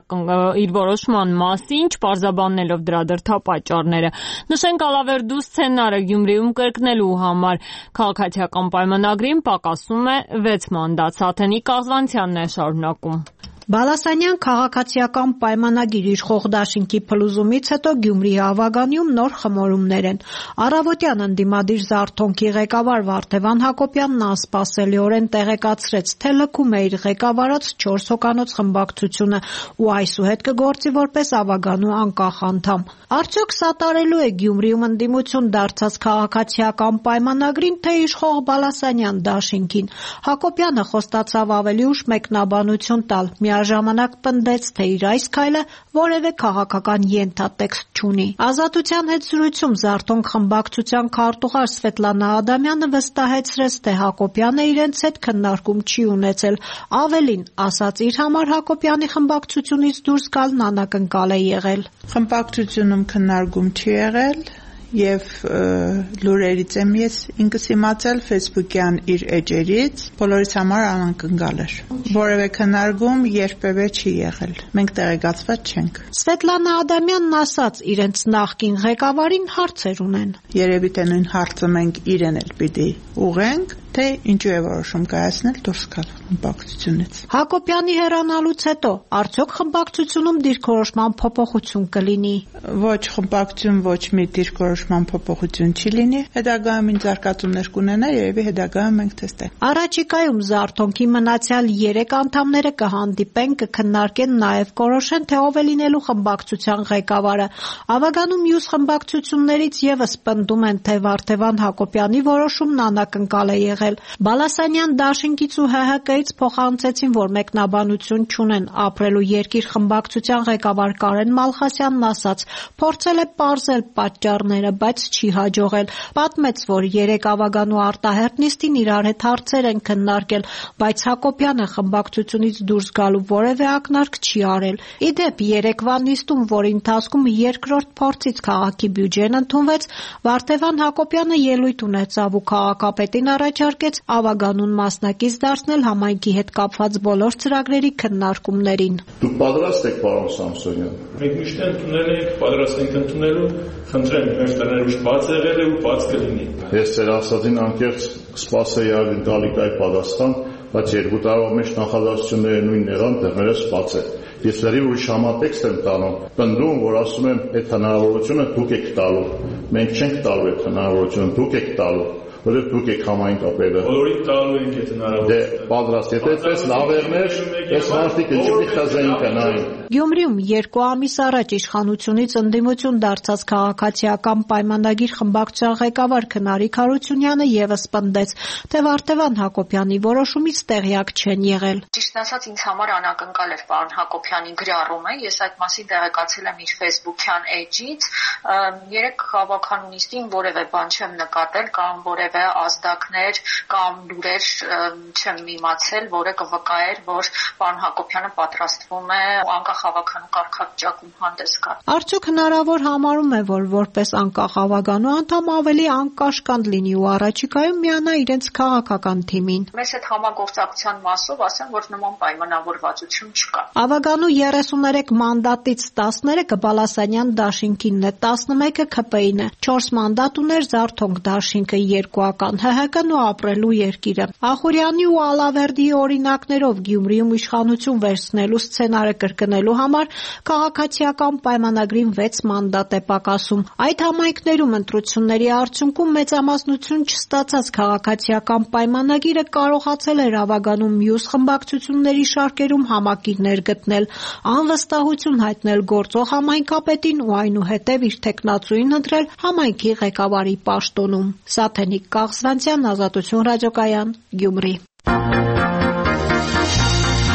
իր որոշման մասին, չպարզաբանելով դրա դրդապատճառները։ Նշենք, Ալավերդու սցենարը Գյումրիում կրկնելու համար քաղաքացիական պայմանագրին պակասում է վեց մանդատ։ Սաթենիկ Աղզանցյանն է շարունակում։ Բալասանյան քաղաքացիական պայմանագիր իշխող դաշինքի փլուզումից հետո Գյումրիի Ավագանիում նոր խմորումներ են։ Առավոտյան ընդդիմադիր Զարթոնքի ղեկավար Վարդևան Հակոբյանն անսպասելիորեն տեղեկացրեց, թե լքում է իր ղեկավարած չորս հոգանոց խմբակցությունը ու այսուհետ կգործի որպես Ավագանու անկախ անդամ։ Արդյոք սատարելու է Գյումրիում ընդդիմություն դարձած քաղաքացիական պայմանագրին, թե իշխող Բալասանյան դաշինքին։ Հակոբյանը խոստացավ ավելի ուշ մեկնաբանություն տալ։ Միաժամանակ պնդեց, թե իր այս քայլը որևէ քաղաքական ենթատեքստ չունի։ Ազատության հետ զրույցում Զարթոնք խմբակցության քարտուղար Սվետլանա Ադամյանը վստահեցրեց, թե Հակոբյանը իրենց հետ քննարկում չի ունեցել։ Ավելին, ասաց, իր համար Հակոբյանի խմբակցությունից դուրս գալն անակնկալ է եղել։ Խմբակցությունում քննարկում չի եղել եւ լուրերից եմ ես ինքս իմացել Facebook-յան իր էջերից, բոլորիս համար անակնկալ էր։ Որևէ քննարկում երբևէ չի եղել։ Մենք տեղեկացված չենք։ Սվետլանա Ադամյանն ասաց, իրենց նախկին ղեկավարին հարցեր ունեն։ Երևի թե նույն հարցը մենք իրեն էլ պիտի ուղենք, թե ինչու է որոշում կայացնել դուրս գալ խմբակցությունից։ Հակոբյանի հեռանալուց հետո արդյոք խմբակցությունում դիրքորոշման փոփոխություն կլինի։ Ոչ խմբակցություն, ոչ մի դիրքորոշման փոփոխություն չի լինի։ Հետագայում ինչ զարգացումներ կունենա, երևի հետագայում մենք տեսնենք։ Առաջիկայում Զարթոնքի մնացյալ երեք անդամները կհանդիպեն, կքննարկեն, նաև կորոշեն, թե ով է լինելու խմբակցության ղեկավարը։ Ավագանում մյուս խմբակցություններից եւս պնդում են, թե Վարդևան Հակոբյանի որոշումն անակնկալ է եղել։ Բալասանյան դաշինքից ու Հ Հ Կից փոխանցեցին, որ մեկնաբանություն չունեն։ Ապրելու երկիր խմբակցության ղեկավար Կարեն Մալխասյանն ասաց, փորձել է պարզել պատճառները, բայց չի հաջողել։ Պատմեց, որ երեք Ավագանու արտահերթ նիստին իրար հետ հարցեր են քննարկել, բայց Հակոբյանը խմբակցությունից դուրս գալու որևէ ակնարկ չի արել։ Ի դեպ, երեկվա նիստում, որի ընթացքում երկրորդ փորձից քաղաքի բյուջեն ընդունվեց, Վարդևան Հակոբյանը ելույթ ունեցավ ու քաղաքապետին առաջարկեց Ավագանուն մասնակից դարձնել համայնքի հետ կապված բոլոր ծրագրերի քննարկումներին։ Դուք պատրաստ եք, պարոն Սամսոնյան։ Մենք միշտ ընդունել ենք, պատրաստ ենք ընդունելու, խնդրեմ, մեր տներուշ բաց եղել է ու բաց կլինի։ Ես ձեր ասածին անկեղծ կսպասեի ակնկալիք այդ պատասխան, բայց երկու տարվա մեջ նախադասությունները նույնն եղան, դեռներս բաց է։ Ես լրիվ ուրիշ համատեքստ եմ տանում, պնդում, որ ասում եմ, այդ հնարավորությունը դուք եք տալու։ Մենք չենք տալու այդ հնարավորությունը, դուք եք տալու։ Որը դուք եք համայն կապելը։ Բոլորին տալու ենք այդ հնարավորությունը։ Դե պատրաստ, եթե այդպես լավ եղներ, այս մարդիկ ինչու՞ խազային կանային։ Գյումրիում երկու ամիս առաջ իշխանությունից ընդդիմություն դարձած քաղաքացիական պայմանագիր խմբակցության ղեկավար Քնարիկ Հարությունյանը եւս պնդեց, թե Վարդևան Հակոբյանի որոշումից տեղյակ չեն եղել։ Ճիշտն ասած, ինձ համար անակնկալ էր պարոն Հակոբյանի գրառումը, ես այդ մասին տեղեկացել եմ իր Facebook-յան էջից։ Երեք հավաքանու նիստին որևէ բան չեմ նկատել կամ որևէ ազդակներ կամ լուրեր չեմ իմացել, որը կվկայեր, որ պարոն Հակոբյանը պատրաստվում է անկախ հավաքանու կարգավիճակում հանդես գալ։ Արդյոք հնարավոր համարում է, որ որպես անկախ Ավագանու անդամ ավելի անկաշկանդ լինի ու առաջիկայում միանա իրենց քաղաքական թիմին։ Մեզ հետ համագործակցության մասով ասեմ, որ նման պայմանավորվածություն չկա։ Ավագանու երեսուներեք մանդատից տասները Բալասանյան դաշինքինն է, տասնմեկը K P I-ն է, չորս մանդատ ուներ Զարթոնք դաշինքը, երկուական Հ Հ Կ-ն ու ապրելու երկիրը։ Ախուրյանի ու Ալավերդի օրինակներով Գյումրիում իշխանություն վերցնելու սցենարը կրկնելու համար քաղաքացիական պայմանագրին վեց մանդատ է պակասում։ Այդ համայնքներում ընտրությունների արդյունքում մեծամասնություն չստացած քաղաքացիական պայմանագիրը կարողացել էր Ավագանում մյուս խմբակցությունների շարքերում համակիրներ գտնել, անվստահություն հայտնել գործող համայնքապետին ու այնուհետև իր թեկնածուին ընտրել համայնքի ղեկավարի պաշտոնում։ Սաթենիկ Կաղզվանցյան, Ազատություն ռադիոկայան, Գյումրի։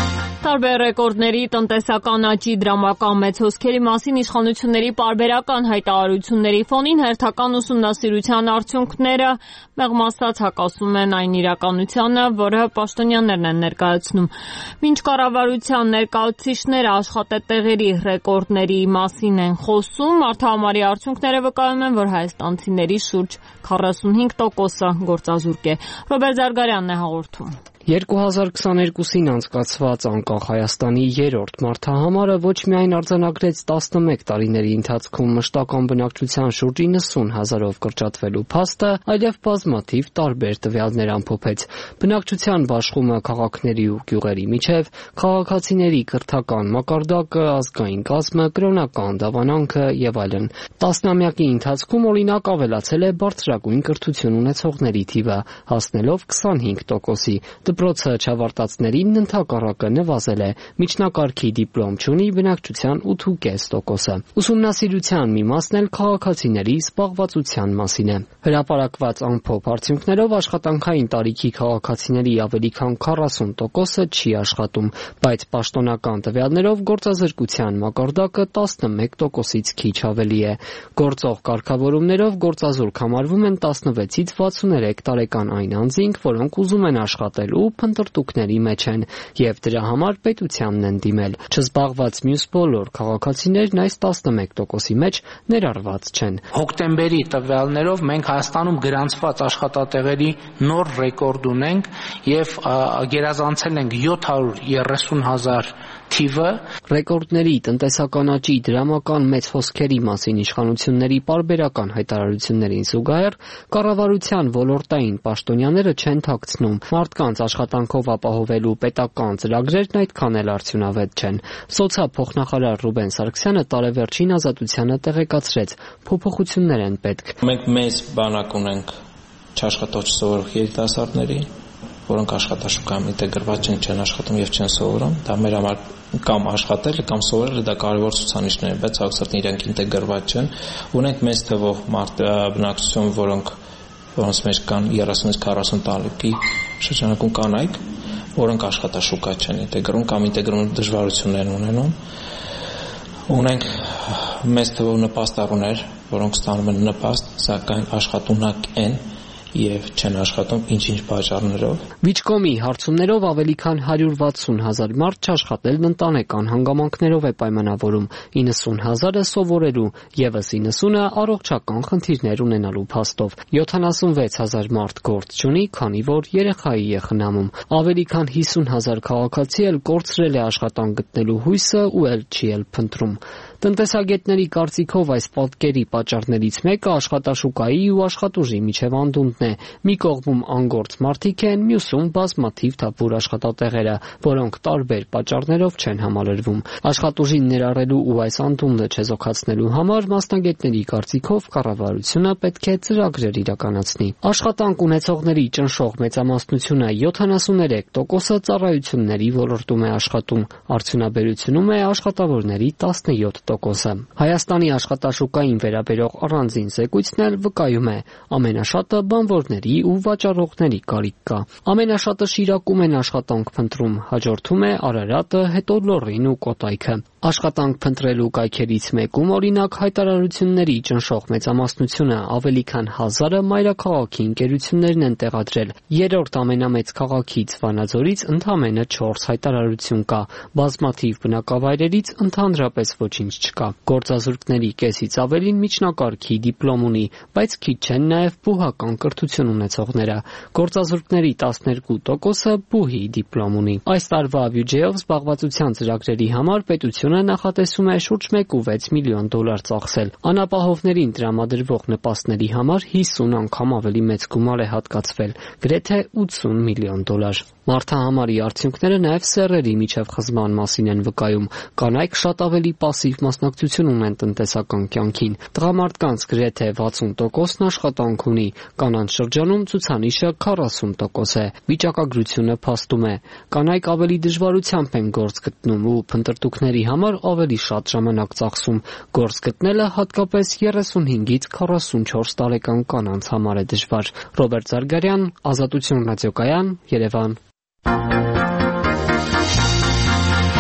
Տարբեր ռեկորդների, տնտեսական աճի, դրամական մեծ հոսքերի մասին իշխանությունների պարբերական հայտարարությունների ֆոնին հերթական ուսումնասիրության արդյունքները մեղմ ասած հակասում են այն իրականությանը, որը պաշտոնյաներն են ներկայացնում։ Մինչ կառավարության ներկայացուցիչները աշխատատեղերի ռեկորդների մասին են խոսում, մարդահամարի արդյունքները վկայում են, որ հայաստանցիների շուրջ քառասունհինգ տոկոսը գործազուրկ է։ Ռոբերտ Զարգարյանն է հաղորդում։ երկու հազար քսաներկուսին անցկացված անկախ Հայաստանի երրորդ մարդահամարը ոչ միայն արձանագրեց տասնմեկ տարիների ընթացքում մշտական բնակչության շուրջ իննսուն հազարով կրճատվելու փաստը, այլև բազմաթիվ տարբեր տվյալներ ամփոփեց։ Բնակչության բաշխումը քաղաքների ու գյուղերի միջև, քաղաքացիների կրթական մակարդակը, ազգային կազմը, կրոնական դավանանքը եւ այլն։ Տասնամյակի ընթացքում օրինակ ավելացել է բարձրագույն կրթություն ունեցողների թիվը, հասնելով քսանհինգ տոկոսի։ Դպրոցը չավարտածներին ընդհակառակը նվազել է, միջնակարգի դիպլոմ չունի բնակչության ութ կόμμα պենս տոկոսը։ Ուսումնասիրության մի մասն էլ քաղաքացիների զբաղվածության մասին է։ Հրապարակված ամփոփ արդյունքներով աշխատանքային տարիքի քաղաքացիների ավելի քան քառասուն տոկոսը չի աշխատում, բայց պաշտոնական տվյալներով գործազրկության մակարդակը տասնմեկ տոկոսից քիչ ավելի է։ Գործող կարգավորումներով գործազուրկ համարվում են տասնվեցից վաթսուներեք տարեկան այն անձինք, որոնք ուզում են աշխատել ու փնտրտուքների մեջ են եւ դրա համար պետությանն են դիմել։ Չզբաղված մյուս բոլոր քաղաքացիներն այս տասնմեկ տոկոսի մեջ ներառված չեն։ Հոկտեմբերի տվյալներով մենք Հայաստանում գրանցված աշխատատեղերի նոր ռեկորդ ունենք եւ գերազանցել ենք յոթ հարյուր երեսուն հազար թիվը։ Ռեկորդների, տնտեսական աճի, դրամական մեծ հոսքերի մասին իշխանությունների պարբերական հայտարարություններին զուգահեռ կառավարության ոլորտային պաշտոնյաները չեն թաքցնում։ Մարդկանց աշխատանքով ապահովելու պետական ծրագրերն այդքան էլ արդյունավետ չեն։ Սոցիալփոխնախարար Ռուբեն Սարգսյանը տարեվերջին Ազատությանը տեղեկացրեց՝ փոփոխություններ են պետք։ Մենք մեծ բանակ ունենք չաշխատող սովորող երիտասարդների, որոնք աշխատաշուկայում ինտեգրված չեն, չեն աշխատում եւ չեն սովորում։ Դա մեր համար կամ աշխատելը կամ սովորելը դա կարևոր ցուցանիշներ է, բայց հակասական իրենք ինտեգրված չեն։ Ունենք մեծ թվով մարդ բնակչություն, որոնք որոնց մեջ կան երեսունից քառասուն տարեկան շրջանակում կանայք, որոնք աշխատաշուկա չեն ինտեգրում կամ ինտեգրում դժվարություններ ունենում։ Ունենք մեծ թվով նպաստառուներ, որոնք ստանում են նպաստ, սակայն աշխատունակ են եւ չեն աշխատում ինչ-ինչ պատճառներով։ Վիճկոմի հարցումներով ավելի քան հարյուր վաթսուն հազար մարդ չաշխատելն ընտանեկան հանգամանքներով է պայմանավորում, իննսուն հազարը սովորելու, եւս իննսունը առողջական խնդիրներ ունենալու փաստով։ յոթանասունվեց հազար մարդ գործ չունի, քանի որ երեխայի է խնամում։ Ավելի քան հիսուն հազար քաղաքացի էլ կորցրել է աշխատանք գտնելու հույսը ու էլ չի էլ փնտրում։ Տնտեսագետների կարծիքով այս պատկերի պատճառներից մեկը աշխատաշուկայի ու աշխատուժի միջև անդունդն է։ Մի կողմում անգործ մարդիկ են, մյուսում բազմաթիվ թափուր աշխատատեղերը, որոնք տարբեր պատճառներով չեն համալրվում։ Աշխատուժին ներառելու ու այս անդունդը չեզոքացնելու համար մասնագետների կարծիքով կառավարությունը պետք է ծրագրեր իրականացնի։ Աշխատանք ունեցողների ճնշող մեծամասնությունը յոթանասուներեք տոկոսը ծառայությունների ոլորտում է աշխատում, արդյունաբերությունում է աշխատավորների տասնյոթ տոկոսը։ Հայաստանի աշխատաշուկային վերաբերող առանձին զեկույցն էլ վկայում է՝ ամենաշատը բանվորների ու վաճառողների կարիք կա։ Ամենաշատը Շիրակում են աշխատանք փնտրում, հաջորդում է Արարատը, հետո Լոռին ու Կոտայքը։ Աշխատանք փնտրելու կայքերից մեկում օրինակ հայտարարությունների ճնշող մեծամասնությունը ավելի քան հազարը մայրաքաղաքի ընկերություններն են տեղադրել։ Երրորդ ամենամեծ քաղաքից Վանաձորից ընդամենը չորս հայտարարություն կա, բազմաթիվ բնակավայրերից ընդհանրապես ոչինչ չկա։ Գործազուրկների կեսից ավելին միջնակարգի դիպլոմ ունի, բայց քիչ չեն նաև բուհական կրթություն ունեցողները։ Գործազուրկների տասներկու տոկոսը բուհի դիպլոմ ունի։ Այս տարվա բյուջեով զբաղվածության ծրագրերի համար պետությունը նախատեսում է շուրջ մեկ կόμma վեց միլիոն դոլար ծախսել։ Անապահովներին տրամադրվող նպաստների համար հիսուն անգամ ավելի մեծ գումար է հատկացվել, գրեթե ութսուն միլիոն դոլար։ Մարդահամարի արդյունքները նաև սեռերի միջև խզման մասին են վկայում։ Կանայք շատ ավելի պասիվ մասնակցություն ունեն տնտեսական կյանքին։ Տղամարդկանց գրեթե վաթսուն տոկոսն աշխատանք ունի, կանանց շրջանում ցուցանիշը քառասուն տոկոս է։ Վիճակագրությունը փաստում է, կանայք ավելի դժվարությամբ են գործ գտնում ու փնտրտուքների համար ավելի շատ ժամանակ ծախսում։ Գործ գտնելը հատկապես երեսունհինգից քառասունչորս տարեկան կանանց համար է դժվար։ Ռոբերտ Զարգարյան, Ազատություն ռադիոկայան, Երևան։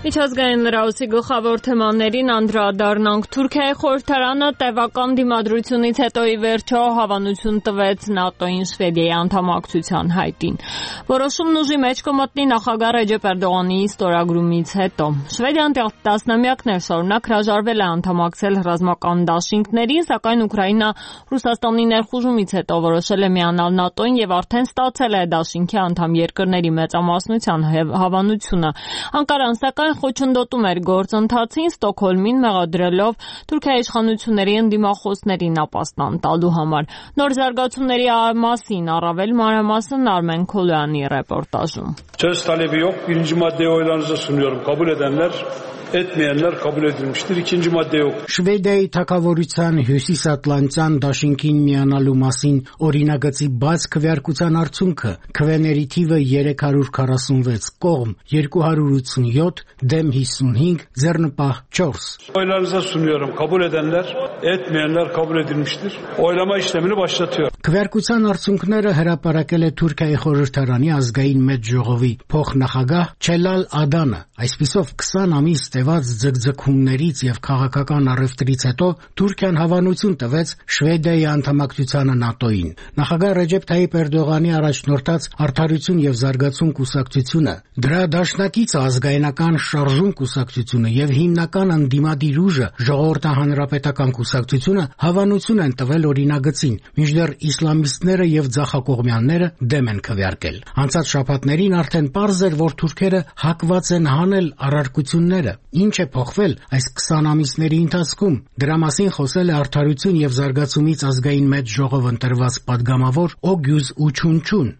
Միջազգային լրահոսի գլխավոր թեմաներին անդրադառնանք։ Թուրքիայի խորհրդարանը տևական դիմադրությունից հետո ի վերջո հավանություն տվեց ՆԱՏՕ-ին Շվեդիայի անդամակցության հայտին։ Որոշումն ուժի մեջ կմտնի նախագահ Ռեջեփ Էրդողանի ստորագրումից հետո։ Շվեդիան տասնամյակներ շարունակ հրաժարվել է անդամակցել ռազմական դաշինքներին, սակայն Ուկրաինա Ռուսաստանի ներխուժումից հետո որոշել է միանալ ՆԱՏՕ-ին եւ արդեն ստացել է դաշինքի անդամ երկրների մեծամասնության հավանությունը։ Անկարան սակայն խոչընդոտում էր գործընթացին, Ստոկհոլմին մեղադրելով Թուրքիայի իշխանությունների ընդդիմախոսներին ապաստան տալու համար։ Նոր զարգացումների մասին առավել մանրամասն Արմեն Քոլոյանի ռեպորտաժում։ Söz talebi yok. Birinci maddeyi oylarınıza sunuyorum. Kabul edenler, etmeyenler kabul edilmiştir. İkinci madde yok. Շվեդիայի թագավորության հյուսիսատլանտյան դաշինքին միանալու մասին օրինագծի բաց քվեարկության արդյունքը քվեների թիվը երեք հարյուր քառասունվեց կողմ երկու հարյուր ութսունյոթ դեմ հիսունհինգ ձեռնպահ չորս Oylarınıza sunuyorum. Kabul edenler, etmeyenler kabul edilmiştir. Oylama işlemini başlatıyor. Քվեարկության արդյունքները հրապարակել է Թուրքիայի խորհրդարանի ազգային մեծ ժողովի փոխնախագահ Չելալ Ադանը։ Այսպիսով քսան ամիս տևած ձգձգումներից եւ քաղաքական առևտրից հետո Թուրքիան հավանություն տվեց Շվեդիայի անդամակցությանը ՆԱՏՕ-ին։ Նախագահ Ռեջեփ Թայիփ Էրդողանի առաջնորդած Արդարություն եւ զարգացում կուսակցությունը, դրա դաշնակիցը ազգայնական շարժում կուսակցությունը եւ հիմնական ընդդիմադիր ուժը Ժողովրդահանրապետական կուսակցությունը հավանություն են տվել օրինագծին, մինչդեռ իսլամիստները եւ ձախակողմյանները դեմ են քվեարկել։ Անցած շաբաթներին արդեն պարզ էր, որ թուրքերը հակված են հանել առարկությունները։ Ինչ է փոխվել այս քսան ամիսների ընթացքում։ Դրա մասին խոսել է Արդարություն եւ զարգացումից ազգային մեծ ժողով ընտրված падգամավոր Օգյուզ Ուչունչուն։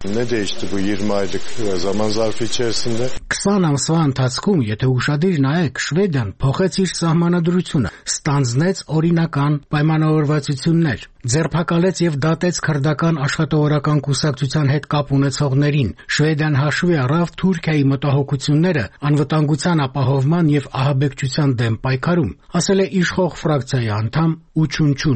քսան ամսվա ընթացքում, եթե ուշադիր նայեք, Շվեդիան փոխեց իր սահմանադրությունը, ստանձնեց օրինական պայմանավորվածություններ, ձերբակալեց եւ դատեց քրդական աշխատավորական կուսակցության հետ կապ ունեցողներին։ Շվեդիան հաշվի առավ Թուրքիայի մտահոգությունները անվտանգության ապահովման եւ ահաբեկչության դեմ պայքարում, ասել է իշխող ֆրակցիայի անդամ Ուչունչուն։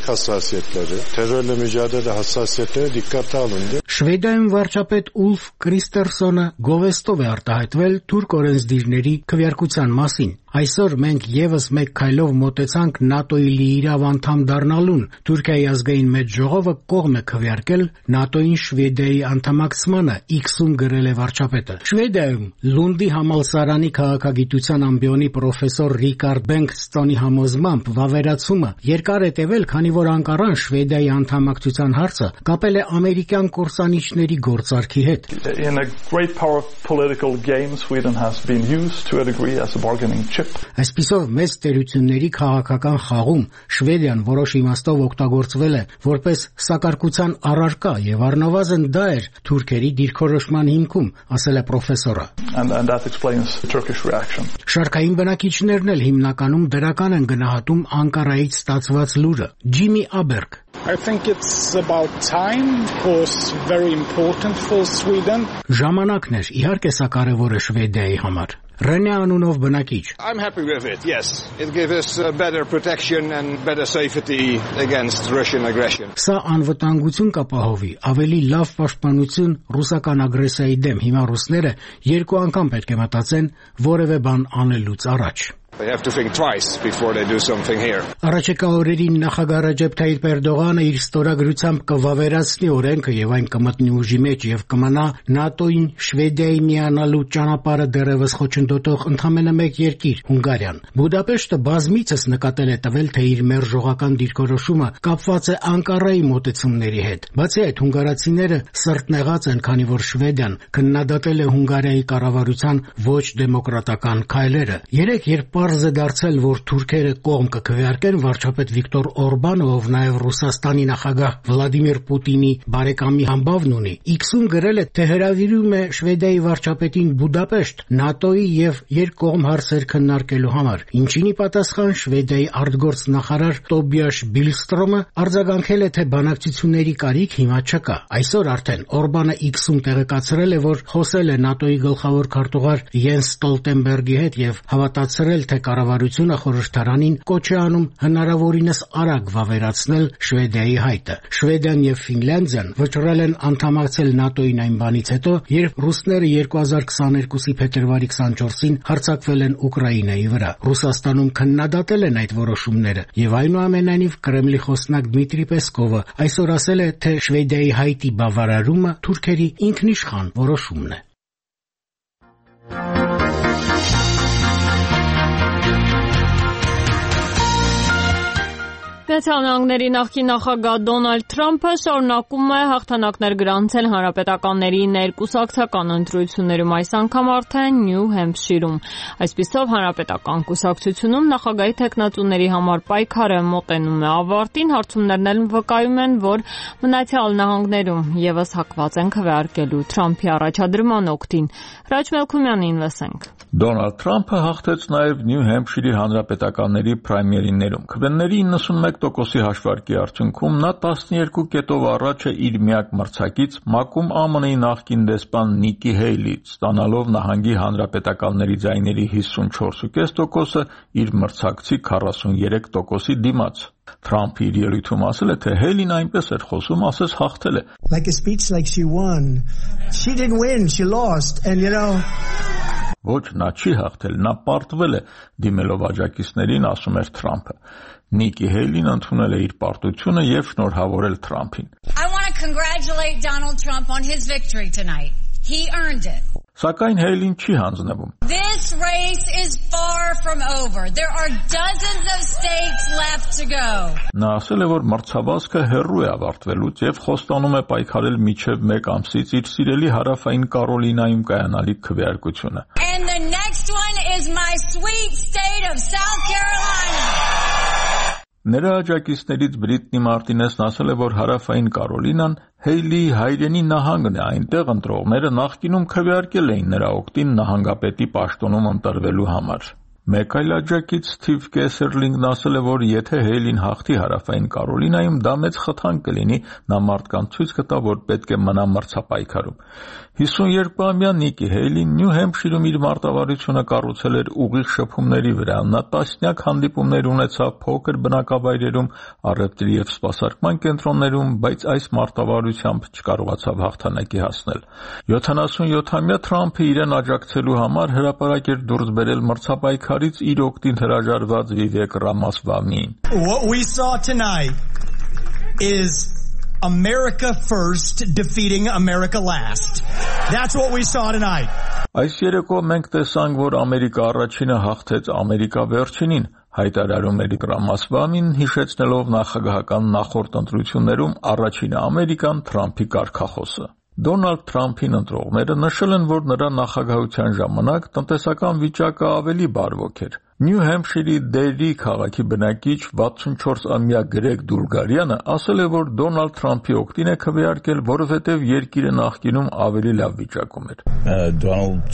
Շվեդիայում վարչապետ Ուլֆ Կրիստերսոնը գովեստով է արտահայտվել թուրք օրենսդիրների քվեարկության մասին։ Այսօր մենք եւս մեկ քայլով մոտեցանք ՆԱՏՕ-ի լիիրավ անդամ դառնալուն։ Թուրքիայի ազգային մեծ ժողովը կողմ է քվեարկել ՆԱՏՕ-ին Շվեդիայի անդամակցմանը, X-ում գրել է վարչապետը։ Շվեդիայում Լունդի համալսարանի քաղաքագիտության ամբիոնի պրոֆեսոր Ռիկարդ Բենքստոնի համոզմամբ վավերացումը երկար է տևել, քանի որ Անկարան Շվեդիայի անդամակցության հարցը կապել է ամերիկյան կորսանիչների գործարքի հետ։ In a great power political game, Sweden has been used to a degree as a bargaining chip. Այսպիսով մեծ տերությունների քաղաքական խաղում Շվեդիան որոշ իմաստով օգտագործվել է որպես սակարկության առարկա եւ առնվազն դա էր թուրքերի դիրքորոշման հիմքում, ասել է պրոֆեսորը։ And, and that explains the Turkish reaction. Շարքային բնակիչներն էլ հիմնականում դրական են գնահատում Անկարայից ստացված լուրը։ Ջիմի Աբերգ I think it's about time. It was very important for Sweden. Ժամանակն էր, իհարկե սա կարևոր է Շվեդիայի համար։ Ռենե անունով բնակիչ։ I'm happy with it. Yes. It gives us uh, better protection and better safety against Russian aggression. Սա անվտանգություն կապահովի, ավելի լավ պաշտպանություն ռուսական ագրեսիայի դեմ։ Հիմա ռուսները երկու անգամ պետք է մտածեն որևէ բան անելուց առաջ։ They have to think twice before they do something here. Առաջիկա օրերին նախագահ Ռեջեփ Թայիփ Էրդողանը իր ստորագրությամբ կվավերացնի օրենքը եւ այն կմտնի ուժի մեջ եւ կմնա ՆԱՏՕ-ին Շվեդիայի միանալու ճանապարհը դեռևս խոչընդոտող ընդամենը մեկ երկիր՝ Հունգարիան։ Բուդապեշտը բազմիցս նկատել է տվել, թե իր մերժողական դիրքորոշումը կապված է Անկարայի մոտեցումների հետ։ Բացի այդ, հունգարացիները սրտնեղած են, քանի որ Շվեդիան քննադատել է Հունգարիայի կառավարության ոչ դեմոկրատական քայլերը։ Երեք երբ Պարզ է դարձել, որ թուրքերը կողմ կքվեարկեն, վարչապետ Վիկտոր Օրբանը, ով նաև Ռուսաստանի նախագահ Վլադիմիր Պուտինի բարեկամի համբավն ունի, X-ում գրել է, թե հրավիրում է Շվեդիայի վարչապետին Բուդապեշտ ՆԱՏՕ-ի եւ երկկողմ հարցեր քննարկելու համար, ինչին ի պատասխան Շվեդիայի արտգործ նախարար Տոբիաշ Բիլստրոմը արձագանքել է, թե բանակցությունների կարիք հիմա չկա։ Այսօր արդեն Օրբանը X-ում տեղեկացրել է, որ խոսել է ՆԱՏՕ-ի գլխավոր քարտուղար Յենս Ստոլտենբերգի հետ եւ հավատացրել, թե կառավարությունը խորհրդարանին կոչ է անում հնարավորինս արագ վավերացնել Շվեդիայի հայտը։ Շվեդիան եւ Ֆինլանդիան վճռել են անդամակցել ՆԱՏՕ-ին այն բանից հետո, երբ ռուսները երկու հազար քսաներկուսի փետրվարի քսանչորսին հարձակվել են Ուկրաինայի վրա։ Ռուսաստանում քննադատել են այդ որոշումները եւ այնուամենայնիվ Կրեմլի խոսնակ Դմիտրի Պեսկովը այսօր ասել է, թե Շվեդիայի հայտի բավարարումը թուրքերի ինքնիշխան որոշումն է։ Միացյալ Նահանգների նախկին նախագահ Դոնալդ Թրամփը շարունակում է հաղթանակներ գրանցել հանրապետականների ներկուսակցական ընտրություններում, այս անգամ արդեն Նյու Հեմփշիրում։ Այսպիսով հանրապետական կուսակցությունում նախագահի թեկնածուների համար պայքարը մոտենում է ավարտին, հարցումներն էլ վկայում են, որ Մնացյալ Նահանգներում եւս հակված են քվեարկելու Թրամփի առաջադրման օգտին։ Հրաչ Մելքումյանին լսենք։ Դոնալդ Թրամփը հաղթեց նաև Նյու Հեմփշիրի հանրապետականների պրայմերիներում։ Քվեների իննսունմեկ տոկոսի հաշվարկի արդյունքում նա տասներկու կետով առաջ է իր միակ մրցակից մակում ԱՄՆ-ի նախկին դեսպան Նիկի Հեյլից, ստանալով նահանգի հանրապետականների ձայների հիսունչորս կόμμα պենս տոկոսը իր մրցակցի քառասուններեք տոկոսի դիմաց։ Թրամփը իր ելույթում ասել է, թե Հեյլին այնպես էր խոսում, ասես հաղթել է։ Like a speech like she won. She didn't win, she lost. And you know Ոչ, նա չի հաղթել, նա պարտվել է, դիմելով աջակիցներին, ասում էր Թրամփը։ Նիկի Հեյլին ընդունել է իր պարտությունը եւ շնորհավորել Թրամփին։ I want to congratulate Donald Trump on his victory tonight. He earned it. Սակայն Հեյլին չի հանձնվում։ This race is far from over. There are dozens of states left to go. Նա ասել է, որ մրցավազքը հեռու է ավարտվելուց եւ խոստանում է պայքարել մինչեւ մեկ ամսից իր սիրելի հարավային Կարոլինայում կայանալիք քվեարկությունը։ And the next one is my sweet state of South Carolina. Նրա աջակիցներից Բրիտնի Մարտինեսն ասել է, որ հարավային Կարոլինան Հեյլիի հայրենի նահանգն է, այնտեղ ընտրողները նախկինում քվեարկել էին նրա օգտին նահանգապետի պաշտոնում ընտրվելու համար։ Մեկ այլ աջակից Սթիվ Կեսերլինգն ասել է, որ եթե Հեյլին հաղթի հարավային Կարոլինայում, դա մեծ խթան կլինի, նա մարդկանց ցույց կտա, որ պետք է մնա մրցապայքարում։ հիսունյոթամյա Նիկի Հեյլին Նյու Հեմփշիրում իր մարտավարությունը կառուցել էր ուղիղ շփումների վրա։ Նա տասնյակ հանդիպումներ ունեցավ փոքր բնակավայրերում, առևտրի եւ սպասարկման կենտրոններում, բայց այս մարտավարությամբ չկարողացավ հաղթանակի հասնել։ յոթանասունյոթամյա Թրամփը իրեն աջակցելու համար հրապարակ էր դուրս բերել մրցապայքարից իր օգտին հրաժարված Վիվեկ Ռամասվամիին։ What we saw tonight is America first defeating America last. That's what we saw tonight. Այս երեկո մենք տեսանք, որ Ամերիկա առաջինը հաղթեց Ամերիկա վերջինին, հայտարարում էր Ռամասվամին, հիշեցնելով նախագահական նախորդ ընտրություններում առաջինը Ամերիկան Թրամփի կարգախոսը։ Դոնալդ Թրամփին ընտրողները նշել են, որ նրա նախագահության ժամանակ տնտեսական վիճակը ավելի բարվոք էր։ Նյու Հեմփշիրի Դերի քաղաքի բնակիչ վաթսունչորսամյա Գրեգ Դուրգարյանը ասել է, որ Դոնալդ Թրամփի օգտին է քվեարկել, որովհետև երկիրը նախկինում ավելի լավ վիճակում էր։ Donald